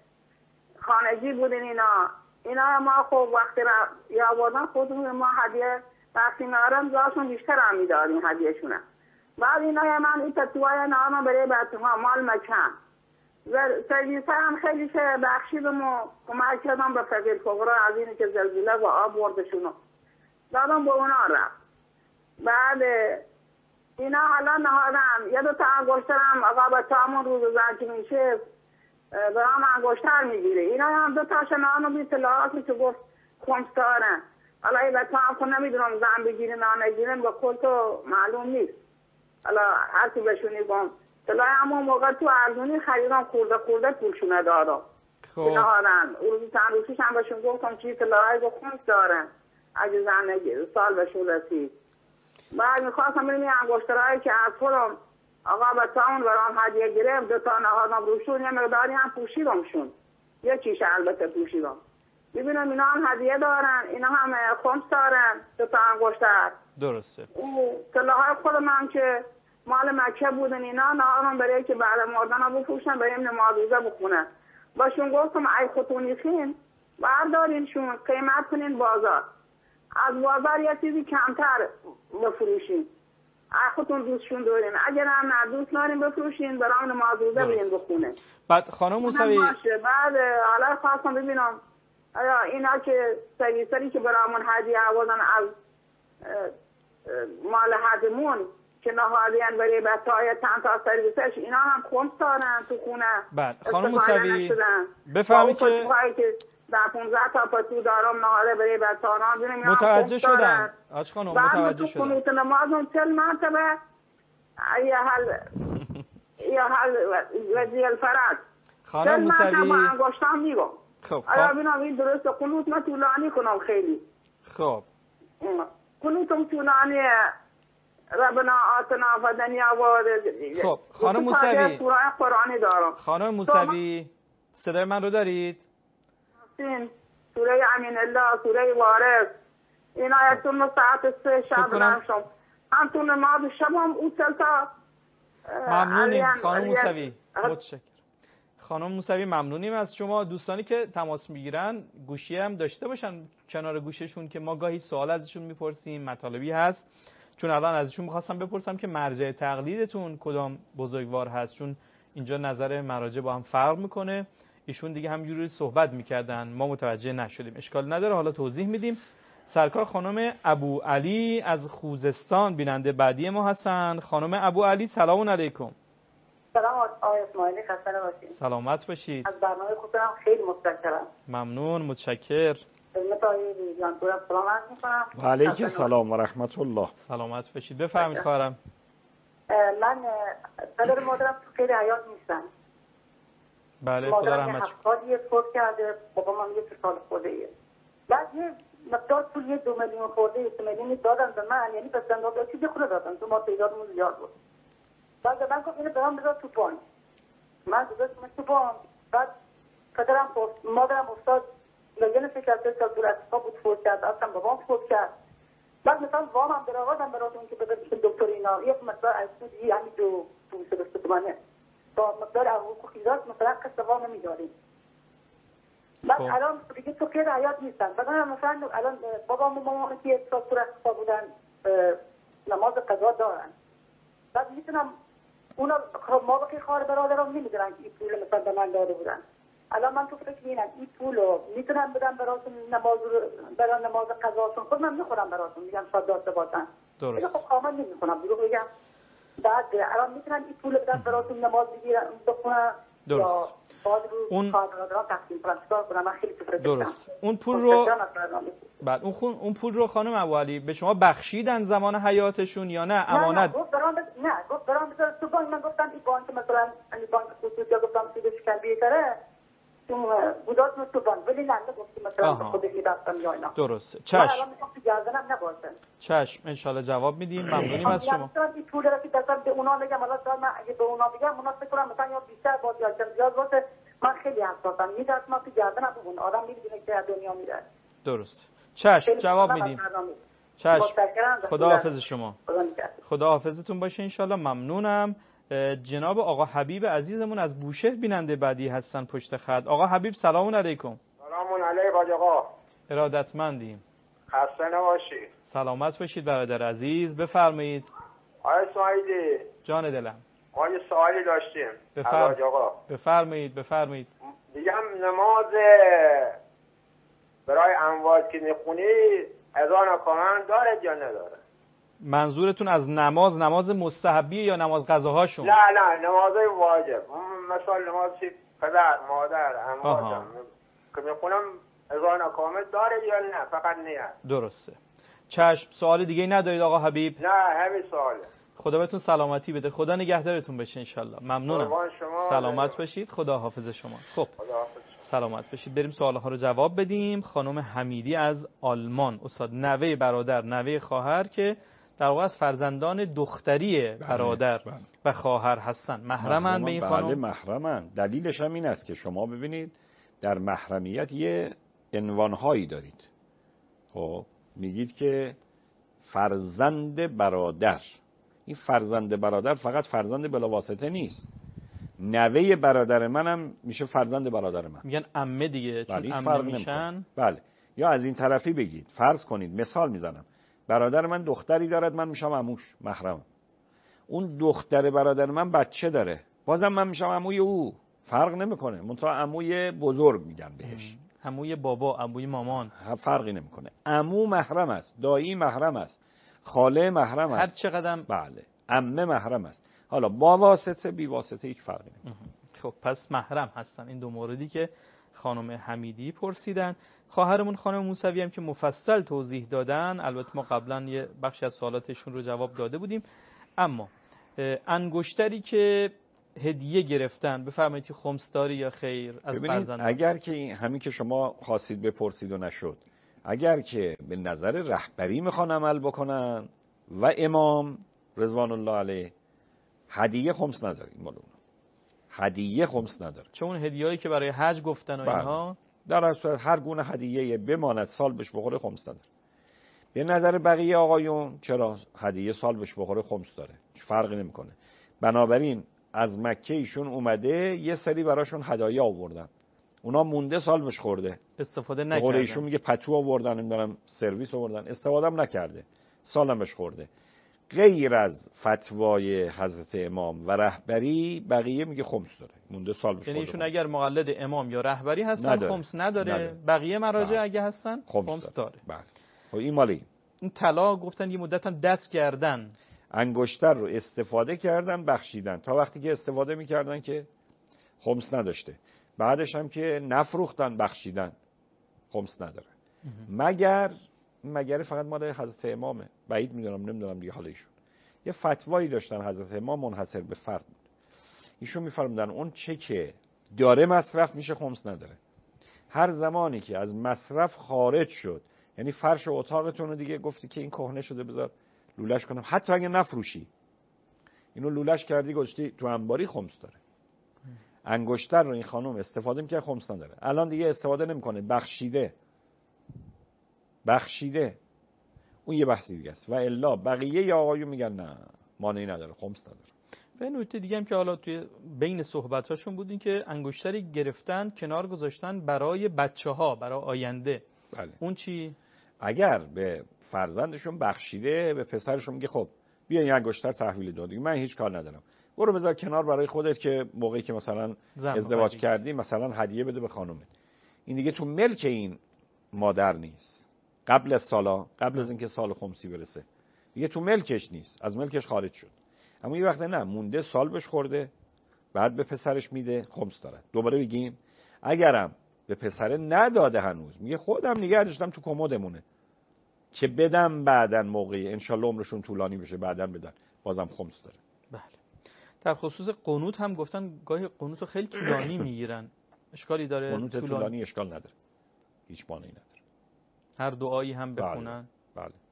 خانگی بودن اینا. اینا ما خب وقتی را یا آوردن خودمون ما هدیه وقتی نارم زاشون بیشتر هم میدادیم هدیهشونه. بعد اینا من این تتوهای نارم برای بچه‌ها مال مکان و سرویس هم خیلی شه بخشیدم و کمک کردم به فقیر فقرا از اینی که زلزله و آب بردشونو دادم به اونا رفت. بعد اینا حالا نهادم یه دو تا انگشترم آقا با تامون روز زن که میشه برام انگشتر میگیره. اینا هم دو تا شنانو بی اطلاعاتی که گفت خمسارن. حالا ای با تام که نمیدونم زن بگیره نه نگیرن با کل تو معلوم نیست. حالا هر کی بشونی بام طلای همون موقع تو ارزونی خریدم خورده خورده پولشونه دادم. خب نهادن روز چند روزیش هم بهشون گفتم چی طلای با خمس دارن اگه زن نگیره سال بهشون رسید. بعد میخواستم بریم این انگشترهایی که از خودم آقا بچه‌مون برام هدیه گرفت دو تا نهادم روشون یه مقداری هم پوشیدمشون، یکیش البته پوشیدم. ببینم اینا هم هدیه دارن، اینا هم خمس دارن دو تا انگشتر. درسته. طلاهای خودم هم که مال مکه بودن اینا نهادم برای که بعد مردن ها بفروشن برای این نمازوزه بخونه. باشون گفتم ای خطونیخین بردارینشون قیمت کنین بازار، از بازار یه چیزی کمتر بفروشین. خودتون دوستشون دارین، اگر هم نه دوست دارین بفروشین برام نماز روزه برین بخونه. بعد خانم موسوی بعد حالا خواستم ببینم آیا اینا که سرویسری که برامون هدیه آوردن از مال حدمون که نهادین برای بچه‌های چند تا سرویسش اینا هم خمس دارن تو خونه. بعد خانم موسوی بفرمایید که در پونزده تا پتو دارم نهاده برای بچه‌ها ببینم متوجه شدم. آج خانم متوجه شدم. بعد تو نمازم چل مرتبه یا حل یا حل وزی الفرج خانم موسوی ما انگشتام میگم. خب آیا ببینم این درست قنوت ما طولانی کنم خیلی. خب قنوتم طولانی ربنا آتنا و دنیا و خب خانم موسوی سوره قرآنی دارم. خانم موسوی صدای من رو دارید؟ سوره امین الله، سوره وارث، این آیتون ساعت سه شب نمشم همتون نماز شبم او سلطا. ممنونیم خانم موسوی، متشکرم. خانم موسوی ممنونیم از شما. دوستانی که تماس میگیرن گوشی هم داشته باشن کنار گوششون که ما گاهی سوال ازشون میپرسیم، مطالبی هست. چون الان ازشون میخواستم بپرسم که مرجع تقلیدتون کدام بزرگوار هست، چون اینجا نظر مراجع با هم فرق میکنه. ایشون دیگه همجوری صحبت میکردن ما متوجه نشدیم. اشکال نداره، حالا توضیح میدیم. سرکار خانم ابو علی از خوزستان بیننده بعدی ما هستن. خانم ابو علی سلام علیکم. سلام آقای اسماعیلی، خسته نباشید. سلامت باشید. از برنامه خودم خیلی متشکرم. ممنون، متشکر. خدمت آقای جانپور سلام عرض می‌کنم. و علیکم السلام و رحمت الله. سلامت باشید. بفرمایید خواهرم. من پدر مادرم تو خیلی حیات نیستن. بله خدا رحمتش کنه. مادرم یه فوت کرده، بابام هم یه سال خورده‌ایه. بعد یه مقدار پول یه دو میلیون خورده، سه میلیون دادن به من، یعنی به زندگی چیزی خود دادن، تو ما تعدادمون زیاد بود. بعد من گفت اینو برام بذار تو بانک. من گذاشتم تو بانک. بعد پدرم گفت مادرم افتاد لگن فکر تا دور اتفاق بود فوت کرد. اصلا بابام فوت کرد. بعد مثلا وامم در آوردم براتون که بذارید دکتر اینا یک مقدار از سودی همین دو دویست تومانه تا مقدار حقوق خیزات مثلا قسط وام نمیداریم. بعد الان دیگه تو که حیات نیستن. بعد مثلا الان بابام و مامانم که احساس تو رخصا بودن نماز قضا دارن. بعد میتونم اونا ما بقیه خواهر برادرام نمیدونن که این پول مثلا به من داده بودن. الان من تو فکر می‌کنم این پولو میتونم بدم براتون نماز برای نماز قضاشون خود من میخورم براتون میگم شاید داشته باشن. درست. خب کامل نمی‌کنم دیگه بگم. بعد الان میتونم این پول بدم براتون نماز بگیرم بخونم. درست. اون درست. اون پول رو بعد اون خون اون پول رو خانم ابوعلی به شما بخشیدن زمان حیاتشون یا نه امانت؟ نه گفت برام نه گفت برام بذار تو بانک. من گفتم این بانک مثلا این بانک خصوصی گفتم سودش کم بیشتره چون بوداتون تو بانک ولی نه گفتم مثلا خودش دستم یا اینا. درسته. چشم. الان میخوام تو گردنم نباشه. چشم ان شاء الله جواب میدیم. ممنونیم از شما. من این پول رو که دستم به اونا میگم حالا من اگه به اونا بگم اونا فکر کنم مثلا یا بیشتر باز یا کم زیاد باشه. من خیلی حساسم. میذارم ما تو گردنم بمون. آدم میدونه که دنیا میره. درست. چشم جواب میدیم. چشم. خداحافظ شما. خداحافظتون باشه ان شاء الله. ممنونم. جناب آقا حبیب عزیزمون از بوشهر بیننده بعدی هستن پشت خط. آقا حبیب سلام علیکم. سلام علیکم حاج آقا. ارادتمندیم. خسته نباشید. سلامت باشید برادر عزیز. بفرمایید. آقای سعیدی. جان دلم. ما یه سوالی داشتیم. بفرمایید آقا. بفرمایید بفرمایید. میگم نماز برای اموات که میخونی اذان کامل داره یا نداره؟ منظورتون از نماز نماز مستحبی یا نماز قضاهاشون؟ نه نه نمازهای واجب. مثلا نماز پدر مادر اموات که میخونم اذان کامل داره یا نه فقط نیت؟ درسته. چشم. سوال دیگه ندارید آقا حبیب؟ نه همین سواله. خدا بهتون سلامتی بده. خدا نگهدارتون بشه ان شاء الله. ممنونم. سلامت باشید. خدا حافظ شما. خب سلامت باشید. بریم سوالها رو جواب بدیم. خانم حمیدی از آلمان استاد نوه برادر نوه خواهر که در واقع از فرزندان دختری برادر بله، بله. و خواهر هستن. محرمن به این خانم؟ بله محرمن. دلیلش هم این است که شما ببینید در محرمیت یه عنوانهایی دارید. خب میگید که فرزند برادر. این فرزند برادر فقط فرزند بلاواسطه نیست. نوه برادر منم میشه فرزند برادر من. میگن عمه دیگه چون عمه میشن. بله. یا از این طرفی بگید فرض کنید مثال میزنم برادر من دختری دارد من میشم عموش محرم. اون دختر برادر من بچه داره بازم من میشم عموی او. فرق نمیکنه. منتها عموی بزرگ میگن بهش. عموی بابا عموی مامان فرقی نمیکنه. عمو محرم است. دایی محرم است. خاله محرم است. هر چقدر. بله. عمه محرم است. حالا با واسطه بی واسطه هیچ فرقی نمیکنه. خب پس محرم هستن این دو موردی که خانم حمیدی پرسیدن. خواهرمون خانم موسوی هم که مفصل توضیح دادن. البته ما قبلا یه بخشی از سوالاتشون رو جواب داده بودیم. اما انگشتری که هدیه گرفتن بفرمایید که خمسداری یا خیر از فرزندان؟ اگر که همین که شما خواستید بپرسید و نشد، اگر که به نظر رهبری میخوان عمل بکنن و امام رضوان الله علیه، هدیه خمس نداره. این مال اون هدیه خمس نداره. چون هدیه‌ای که برای حج گفتن و اینها در اصل هر گونه هدیه بماند سال بهش بخوره خمس نداره. به نظر بقیه آقایون چرا هدیه سال بهش بخوره خمس داره، فرقی نمیکنه. بنابراین از مکه ایشون اومده یه سری براشون هدایا آوردن، اونا مونده سال بهش خورده، استفاده نکردن. ایشون میگه پتو آوردن، نمیدونم سرویس آوردن، استفاده هم نکرده، سالم بهش خورده. غیر از فتوای حضرت امام و رهبری بقیه میگه خمس داره، مونده سال بهش خورده. یعنی ایشون اگر مقلد امام یا رهبری هستن نداره. خمس نداره. نداره. بقیه مراجع بله. اگه هستن خمس, خمس داره. بله. خب این مالی این طلا گفتن یه مدت هم دست کردن، انگشتر رو استفاده کردن بخشیدن، تا وقتی که استفاده میکردن که خمس نداشته. بعدش هم که نفروختن بخشیدن خمس نداره. مگر مگر فقط مال حضرت امامه، بعید میدونم، نمیدونم دیگه حال ایشون. یه فتوایی داشتن حضرت امام منحصر به فرد بود. ایشون میفرمودن اون چه که داره مصرف میشه خمس نداره. هر زمانی که از مصرف خارج شد، یعنی فرش اتاقتون رو دیگه گفتی که این کهنه شده بذار لولش کنم، حتی اگه نفروشی، اینو لولش کردی گذاشتی تو انباری، خمس داره. انگشتر رو این خانم استفاده میکنه، خمس نداره. الان دیگه استفاده نمیکنه، بخشیده بخشیده اون یه بحثی دیگه است. و الا بقیه یا آقایون میگن نه مانعی نداره، خمس نداره. و نکته دیگه هم که حالا توی بین صحبتاشون بود این که انگشتری گرفتن کنار گذاشتن برای بچه‌ها، برای آینده. بله. اون چی؟ اگر به فرزندشون بخشیده، به پسرشون میگه خب بیا این انگشتر تحویل دادی، من هیچ کار ندارم، برو بذار کنار برای خودت که موقعی که مثلا ازدواج کردی مثلا هدیه بده به خانومت. این دیگه تو ملک این مادر نیست. قبل از سالا قبل از اینکه سال خمسی برسه دیگه تو ملکش نیست، از ملکش خارج شد. اما این وقت نه، مونده سال بهش خورده، بعد به پسرش میده، خمس داره. دوباره بگیم اگرم به پسره نداده هنوز، میگه خودم نگه داشتم تو کمدمونه که بدم بعدن موقعی انشالله عمرشون طولانی بشه بعدن بدن، بازم خمس داره. بله. در خصوص قنوت هم گفتن گاهی قنوت رو خیلی طولانی میگیرن، اشکالی داره؟ قنوت طولانی, طولانی اشکال نداره، هیچ مانعی نداره. هر دعایی هم بخونن. بله, بله.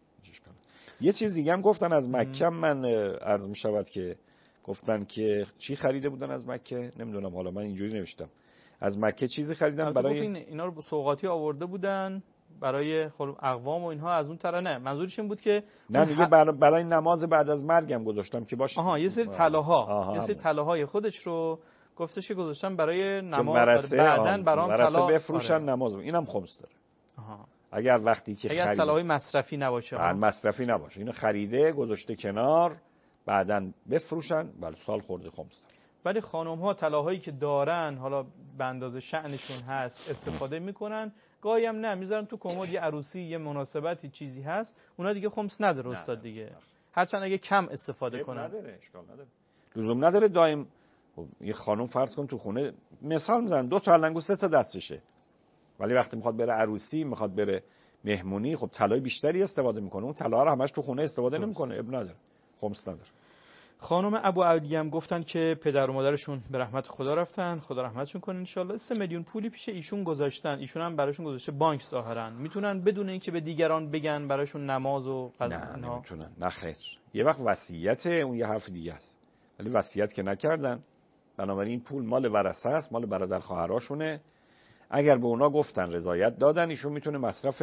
یه چیز دیگه هم گفتن از مکه، من عرض می شود که گفتن که چی خریده بودن از مکه، نمیدونم حالا من اینجوری نوشتم، از مکه چیزی خریدن برای این اینا رو سوغاتی آورده بودن برای اقوام و اینها، از اون طرف نه، منظورش این بود که نه میگه ح... برای, برای نماز بعد از مرگم گذاشتم که باشه. آها یه سری طلاها، یه سری طلاهای خودش رو گفتش که گذاشتم برای نماز بعدن برام طلا بفروشن. آره. نماز اینم خمس داره. آها. اگر وقتی که اگر خرید طلاهای مصرفی نباشه، ها مصرفی نباشه، اینو خریده گذاشته کنار بعدن بفروشن، بله سال خورده خمس. ولی خانم ها طلاهایی که دارن حالا به اندازه شأنشون هست استفاده میکنن، گاهی هم نه میذارن تو کمد، یه عروسی یه مناسبتی چیزی هست، اونا دیگه خمس نداره استاد دیگه، هرچند اگه کم استفاده کنن نداره، اشکال نداره، لزوم نداره دائم. یه خانم فرض کن تو خونه مثال میزنن دو تا علنگو سه تا دستشه، ولی وقتی میخواد بره عروسی، میخواد بره مهمونی، خب طلای بیشتری استفاده میکنه، اون طلا رو همش تو خونه استفاده نمیکنه، اب نداره، خمس نداره. خانم ابو علی هم گفتن که پدر و مادرشون به رحمت خدا رفتن، خدا رحمتشون کنه ان شاء الله. سه میلیون پولی پیش ایشون گذاشتن، ایشون هم براشون گذاشته بانک ظاهرا، میتونن بدون اینکه به دیگران بگن براشون نماز و قضا نه نمیتونن، نه خیر. یه وقت وصیت اون یه حرف دیگه است، ولی وصیت که نکردن، بنابراین این پول مال ورثه است، مال برادر خواهراشونه. اگر به اونا گفتن رضایت دادن، ایشون میتونه مصرف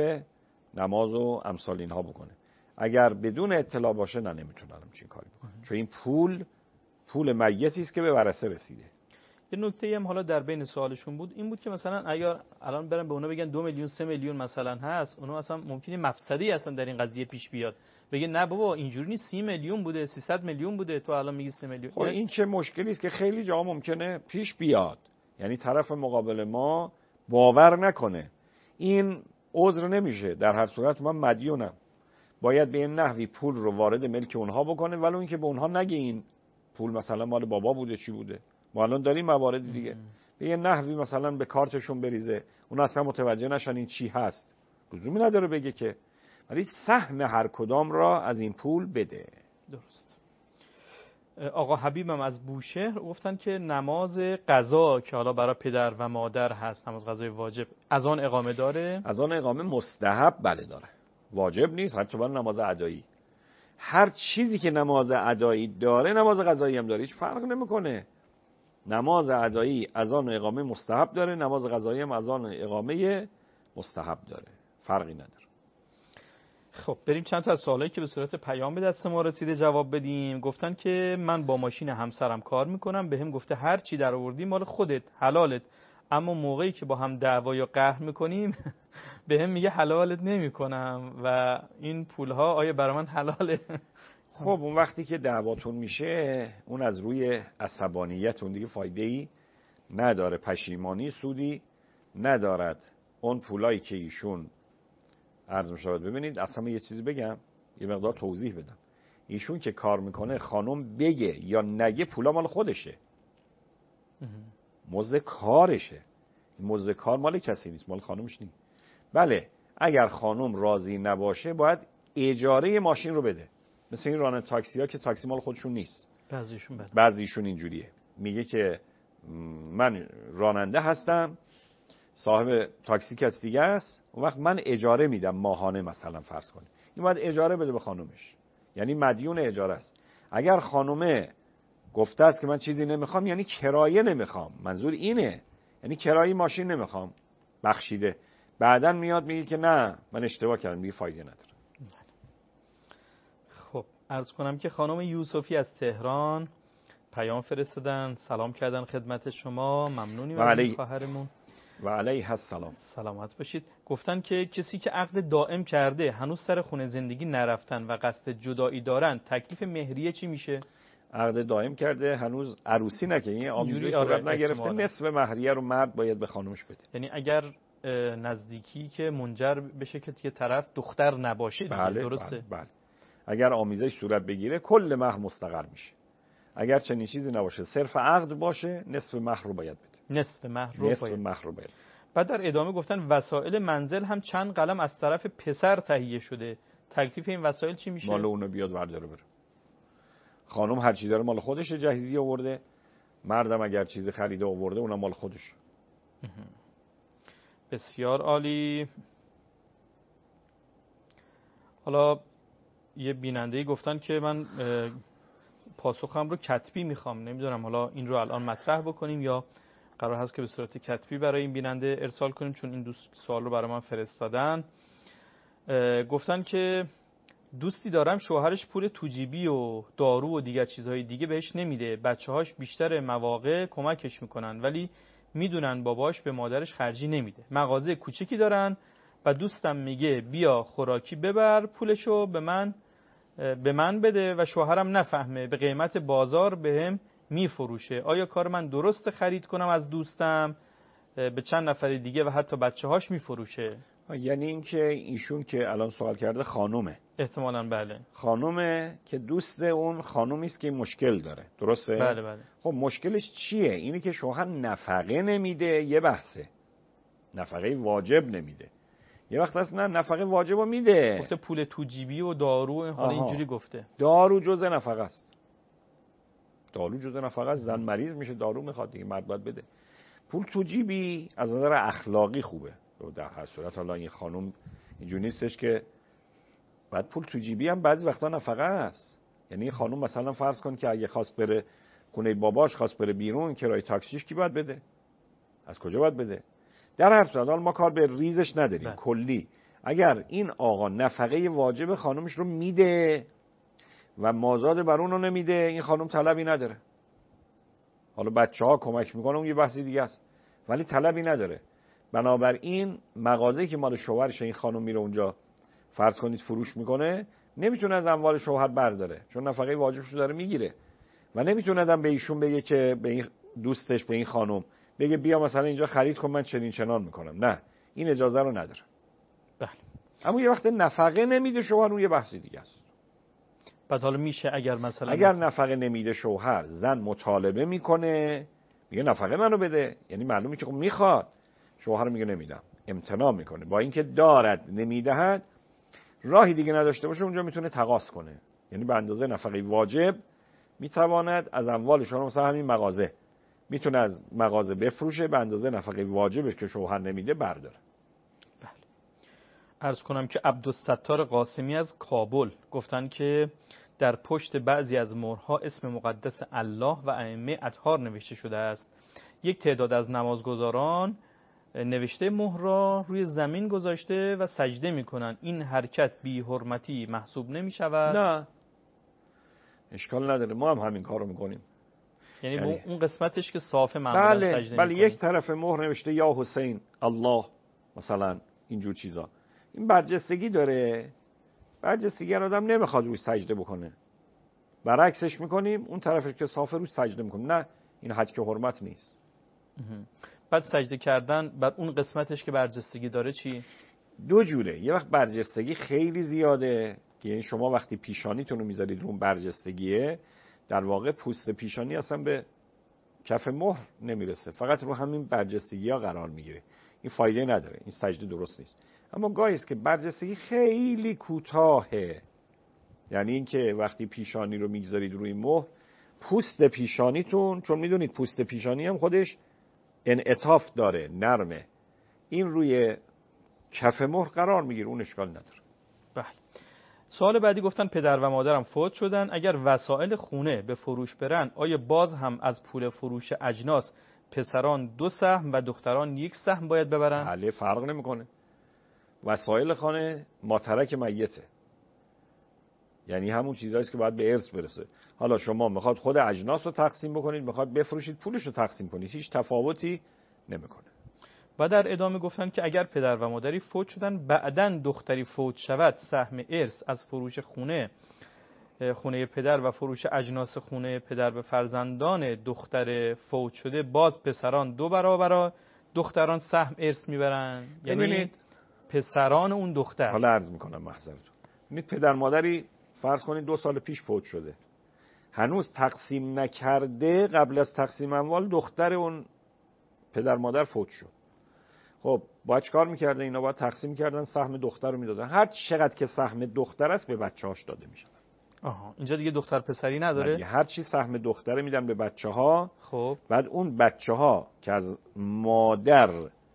نماز و امثال اینها بکنه. اگر بدون اطلاع باشه نه نمیتونن همچین کاری بکنن، چون این پول پول میتی است که به ورثه رسیده. یه نکته هم حالا در بین سوالشون بود این بود که مثلا اگر الان برن به اونا بگن دو میلیون سه میلیون مثلا هست، اونا اصلا ممکنه مفسدی اصلا در این قضیه پیش بیاد، بگه نه بابا اینجوری نیست، سی میلیون بوده، سیصد میلیون بوده، تو الان میگی سه میلیون. خب این چه مشکلی است که خیلی جا ممکنه پیش بیاد، یعنی طرف مقابل ما باور نکنه. این عذر نمیشه، در هر صورت من مدیونم، باید به این نحوی پول رو وارد ملک اونها بکنه، ولو اینکه به اونها نگه این پول مثلا مال بابا بوده چی بوده. ما الان داریم موارد دیگه، به این نحوی مثلا به کارتشون بریزه، اون اصلا متوجه نشن این چی هست، لزومی نداره بگه که، ولی سهم هر کدام را از این پول بده. درست. آقا حبیبم از بوشهر گفتن که نماز قضا که حالا برای پدر و مادر هست، نماز قضای واجب، از آن اقامه داره؟ از آن اقامه مستحب بله داره، واجب نیست، حتی برای نماز ادایی. هر چیزی که نماز ادایی داره نماز قضایی هم داره، هیچ فرق نمیکنه. نماز ادایی از آن اقامه مستحب داره، نماز قضایی هم از آن اقامه مستحب داره، فرقی نداره. خب بریم چند تا از سوالایی که به صورت پیام به دست ما رسیده جواب بدیم. گفتن که من با ماشین همسرم کار میکنم، به هم گفته هر چی در آوردی مال خودت، حلالت، اما موقعی که با هم دعوا یا قهر میکنیم به هم میگه حلالت نمیکنم و این پولها آیا برای من حلاله؟ خب اون وقتی که دعواتون میشه، اون از روی عصبانیت اون دیگه فایده‌ای نداره، پشیمانی سودی ندارد. اون پولایی که ایشون عرض می‌شود، ببینید اصلا یه چیزی بگم، یه مقدار توضیح بدم. ایشون که کار میکنه خانم بگه یا نگه پولا مال خودشه، مزد کارشه، مزد کار مال کسی نیست، مال خانمش نیست. بله اگر خانم راضی نباشه باید اجاره ماشین رو بده، مثل این راننده تاکسی ها که تاکسی مال خودشون نیست، بعضیشون بده. بعضیشون اینجوریه، میگه که من راننده هستم، صاحب تاکسی کس دیگه است، اون وقت من اجاره میدم ماهانه مثلا فرض کنید، این باید اجاره بده به خانمش، یعنی مدیون اجاره است. اگر خانومه گفته است که من چیزی نمیخوام یعنی کرایه نمیخوام، منظور اینه، یعنی کرایه ماشین نمیخوام، بخشیده. بعدن میاد میگه که نه من اشتباه کردم، دیگه فایده نداره. خب عرض کنم که خانم یوسفی از تهران پیام فرستادن، سلام کردن خدمت شما، ممنونیم از این خواهرمون. و علیه السلام. سلامت باشید. گفتن که کسی که عقد دائم کرده هنوز سر خونه زندگی نرفتن و قصد جدایی دارن، تکلیف مهریه چی میشه؟ عقد دائم کرده هنوز عروسی نکنه، این آمیزی صورت نگرفته، نصف مهریه رو مرد باید به خانومش بده. یعنی اگر نزدیکی که منجر بشه که یه طرف دختر نباشه دیگه. بله، درسته؟ بله, بله. اگر آمیزش صورت بگیره کل مهر مستقر میشه. اگر چنین چیزی نباشه، صرف عقد باشه، نصف مهر رو باید بده. نصف مهر رو نصف باید. مهر رو باید. بعد در ادامه گفتن وسایل منزل هم چند قلم از طرف پسر تهیه شده، تکلیف این وسایل چی میشه؟ مال اونو بیاد برداره بره. خانم هر چی داره مال خودش، جهیزی آورده، مردم اگر چیزی خریده آورده اونم مال خودش. بسیار عالی. حالا یه بیننده‌ای گفتن که من پاسخم رو کتبی میخوام، نمیدونم حالا این رو الان مطرح بکنیم یا قرار هست که به صورت کتبی برای این بیننده ارسال کنیم، چون این دوست سوال رو برای من فرستادن. گفتن که دوستی دارم شوهرش پول توجیبی و دارو و دیگر چیزهای دیگه بهش نمیده، بچه‌هاش بیشتر مواقع کمکش میکنن ولی میدونن باباش به مادرش خرجی نمیده. مغازه کوچیکی دارن و دوستم میگه بیا خوراکی ببر پولشو به من به من بده و شوهرم نفهمه، به قیمت بازار بهم میفروشه. آیا کار من درست خرید کنم از دوستم به چند نفر دیگه و حتی بچه‌هاش میفروشه؟ یعنی اینکه ایشون که الان سوال کرده خانومه، احتمالاً بله خانومه که دوست اون خانومی است که مشکل داره، درسته؟ بله بله. خب مشکلش چیه؟ اینه که شوهر نفقه نمیده، یه بحثه، نفقه واجب نمیده. یه وقت هست نه نفقه واجب رو میده، گفته پول توجیبی و دارو، حالا اینجوری گفته. دارو جزء نفقه است، دارو جزء نفقه است. زن مریض میشه دارو میخواد دیگه، مرد باید بده. پول توجیبی از نظر اخلاقی خوبه، در هر صورت حالا این خانم اینجوری نیستش که بعد پول توجیبی هم بعضی وقتا نفقه است. یعنی خانم مثلا فرض کن که اگه خواست بره خونه باباش، خواست بره بیرون، کرایه تاکسیش کی باید بده؟ از کجا باید بده؟ در هر صورت ما کار به ریزش نداریم، بله. کلی اگر این آقا نفقه واجب خانمش رو میده و مازاد بر اون رو نمیده، این خانم طلبی نداره. حالا بچه‌ها کمک میکنه اون یه بحثی دیگه است، ولی طلبی نداره. بنابراین مغازه‌ای که مال شوهرش این خانم میره اونجا فرض کنید فروش میکنه، نمیتونه از اموال شوهر برداره چون نفقه واجبش رو داره میگیره و نمیتونه آدم به ایشون بگه که به این دوستش، به این خانم بگه بیا مثلا اینجا خرید کن من چنین چنان میکنم. نه، این اجازه رو نداره. بله. اما یه وقت نفقه نمیده شوهر، اون یه بحثی دیگه است. بعد حالا میشه اگر مثلا اگر نفقه نمیده شوهر، زن مطالبه میکنه میگه نفقه منو بده، یعنی معلومه که خب میخواد، شوهر میگه نمیدم، امتناع میکنه، با اینکه دارد نمیدهد، راهی دیگه نداشته باشه اونجا میتونه تقاضا کنه. یعنی به اندازه نفقه واجب میتواند از اموال شما، مثلا همین مغازه میتونه از مغازه بفروشه، به اندازه نفقه واجبش که شوهر نمیده برداره. بله. عرض کنم که عبدالستار قاسمی از کابل گفتن که در پشت بعضی از مهرها اسم مقدس الله و ائمه اطهار نوشته شده است. یک تعداد از نمازگزاران نوشته مهر را روی زمین گذاشته و سجده میکنن. این حرکت بی حرمتی محسوب نمی شود؟ نه، اشکال نداره، ما هم همین کارو میکنیم. یعنی, یعنی اون قسمتش که صافه معمولا بله، سجده بله، میکنیم. یک طرف مهر نوشته یا حسین الله مثلا، اینجور چیزا، این برجستگی داره. برجستگی آدم نمیخواد روی سجده بکنه، برعکسش میکنیم، اون طرفش که صافه روی سجده میکنیم. نه، این حد که حرمت نیست. بعد سجده کردن بعد اون قسمتش که برجستگی داره چی؟ دو جوره. یه وقت برجستگی خیلی زیاده که یعنی شما وقتی پیشانیتون رو میذارید رو برجستگیه، در واقع پوست پیشانی اصلا به کف مهر نمیرسه، فقط رو همین برجستگی ها قرار میگیره. این فایده نداره، این سجده درست نیست. اما گاهی است که برجستگی خیلی کوتاهه، یعنی اینکه وقتی پیشانی رو میگذارید روی مهر، پوست پیشانیتون، چون میدونید پوست پیشانی هم خودش انعطاف داره، نرمه، این روی کف مهر قرار میگیره، اون اشکال نداره. بله. سوال بعدی گفتن پدر و مادرم فوت شدن، اگر وسایل خونه به فروش برن آیا باز هم از پول فروش اجناس پسران دو سهم و دختران یک سهم باید ببرن؟ بله، فرق نمیکنه. وسایل خانه ماترک میته، یعنی همون چیزاییست که باید به ارث برسه. حالا شما میخواد خود اجناس رو تقسیم بکنید، میخواد بفروشید پولش رو تقسیم کنید، هیچ تفاوتی نمیکنه. و در ادامه گفتن که اگر پدر و مادری فوت شدن بعداً دختری فوت شود، سهم ارث از فروش خونه خونه پدر و فروش اجناس خونه پدر به فرزندان دختر فوت شده، باز پسران دو برابر دختران سهم ارث میبرن. یعنی پسران اون دختر. حالا عرض میکنم محضرتون، ببینید پدر مادری فرض کنید دو سال پیش فوت شده، هنوز تقسیم نکرده، قبل از تقسیم اموال دختر اون پدر مادر فوت شد. خب باید چیکار میکرده؟ اینا باید تقسیم کردن، سهم دختر رو میدادن. هر چقدر که سهم دختر است به بچه‌هاش داده میشه. آها، اینجا دیگه دختر پسری نداره؟ نه، هر چی سهم دختره میدن به بچه‌ها. خب بعد اون بچه‌ها که از مادر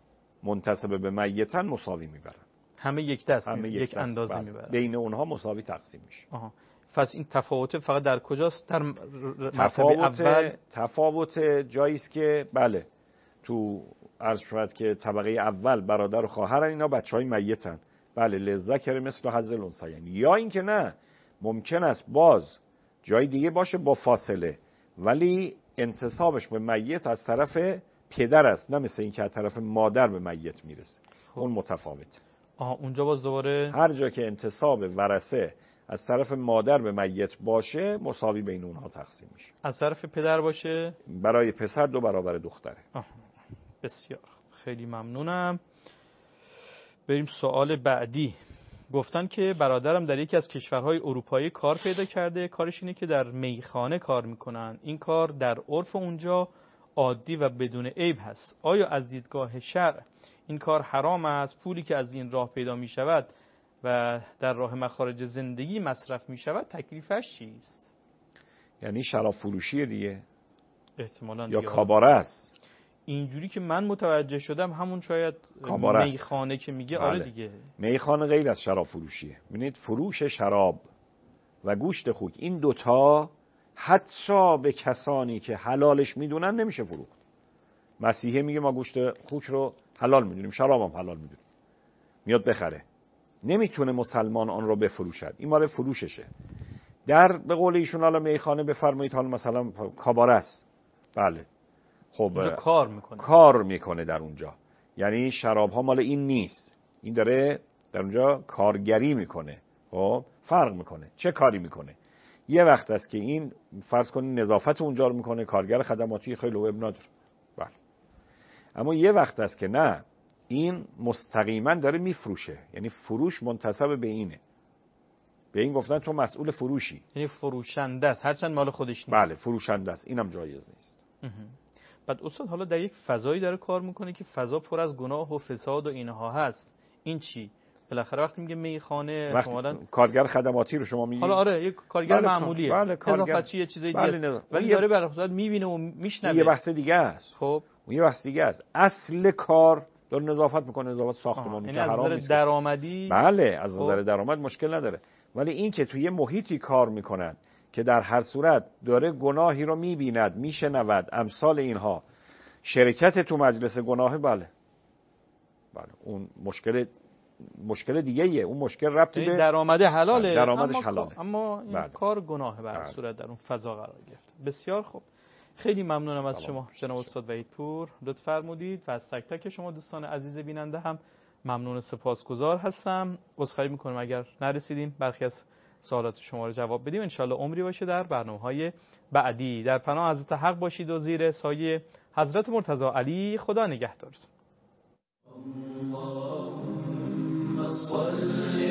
منتسب به میتن مساوی میبرن، همه یک دست، همه یک, یک دست اندازه میبرن، بین اونها مساوی تقسیم میشه. آها. پس این تفاوت فقط در کجاست؟ در تفاوت اول؟ تفاوت جایی است که بله تو عرض شد که طبقه اول برادر و خواهرن، اینا بچهای میتن، بله للذکر مثل حظ الانثیین. یا اینکه نه، ممکن است باز جای دیگه باشه با فاصله، ولی انتسابش به میت از طرف پدر است، نه مثل این که از طرف مادر به میت میرسه. خب. اون متفاوت. آها، اونجا باز دوباره هر جا که انتساب ورثه از طرف مادر به میت باشه مساوی بین اونها تقسیم میشه. از طرف پدر باشه برای پسر دو برابر دختره. آها. بسیار خیلی ممنونم. بریم سوال بعدی. گفتن که برادرم در یکی از کشورهای اروپایی کار پیدا کرده، کارش اینه که در میخانه کار میکنن. این کار در عرف اونجا عادی و بدون عیب هست. آیا از دیدگاه شرع این کار حرام است؟ پولی که از این راه پیدا میشود و در راه مخارج زندگی مصرف میشود تکلیفش چیست؟ یعنی شراب فروشی دیگه احتمالاً یا کاباره است. اینجوری که من متوجه شدم همون شاید میخانه که میگه. آره دیگه، میخانه غیر از شراب فروشیه. ببینید فروش شراب و گوشت خوک، این دوتا حتی به کسانی که حلالش میدونن نمیشه فروخت. مسیحی میگه ما گوشت خوک رو حلال میدونیم، شراب هم حلال میدونیم، میاد بخره. نمیتونه مسلمان آن رو بفروشد، این مال فروششه. در به قول ایشون حالا میخانه بفرمایید حالا مثلا کاباره است، بله خب کار میکنه کار میکنه در اونجا، یعنی شراب ها مال این نیست، این داره در اونجا کارگری میکنه. خب فرق میکنه چه کاری میکنه. یه وقت است که این فرض کنید نظافت اونجا رو میکنه، کارگر خدماتی، خیلی اب نداره، بله. اما یه وقت است که نه، این مستقیما داره میفروشه، یعنی فروش منتسب به اینه. به این گفتن تو مسئول فروشی، یعنی فروشنده است هرچند مال خودش نیست. بله فروشنده است، اینم جایز نیست. بعد استاد حالا در یک فضایی داره کار میکنه که فضا پر از گناه و فساد و اینها هست، این چی؟ بالاخره وقتی میگه میخانه مثلا کارگر خدماتی رو شما میگید، حالا آره یک کارگر بله معمولیه، بله کارگر اضافتچی یه چیز دیگه بله است، ولی داره به خصوص میبینه و میشنوه. یه بحث دیگه است. خب اون یه بحث دیگه است. اصل کار داره نظافت میکنه، نظافت ساختمانی که حرام نیست. درآمدی بله از نظر درآمد مشکل نداره، ولی این که توی محیطی کار میکنن که در هر صورت داره گناهی رو میبیند، میشنود، امثال اینها، شرکت تو مجلس گناه، بله بله اون مشکل مشکل دیگه ایه. اون مشکل ربطی به درآمد حلاله، درآمدش اما حلاله، اما این بله. کار گناه به هر صورت در اون فضا قرار گرفت. بسیار خوب، خیلی ممنونم از شما جناب استاد وحید پور، لطف فرمودید و از تک تک شما دوستان عزیز بیننده هم ممنون و سپاسگزار هستم. عذرخواهی میکنم اگر نرسیدیم برخی از سوالات شما رو جواب بدیم. انشالله عمری باشه در برنامه‌های بعدی. در پناه حضرت حق باشید و زیر سایه حضرت مرتضی علی. خدا نگهدارتون.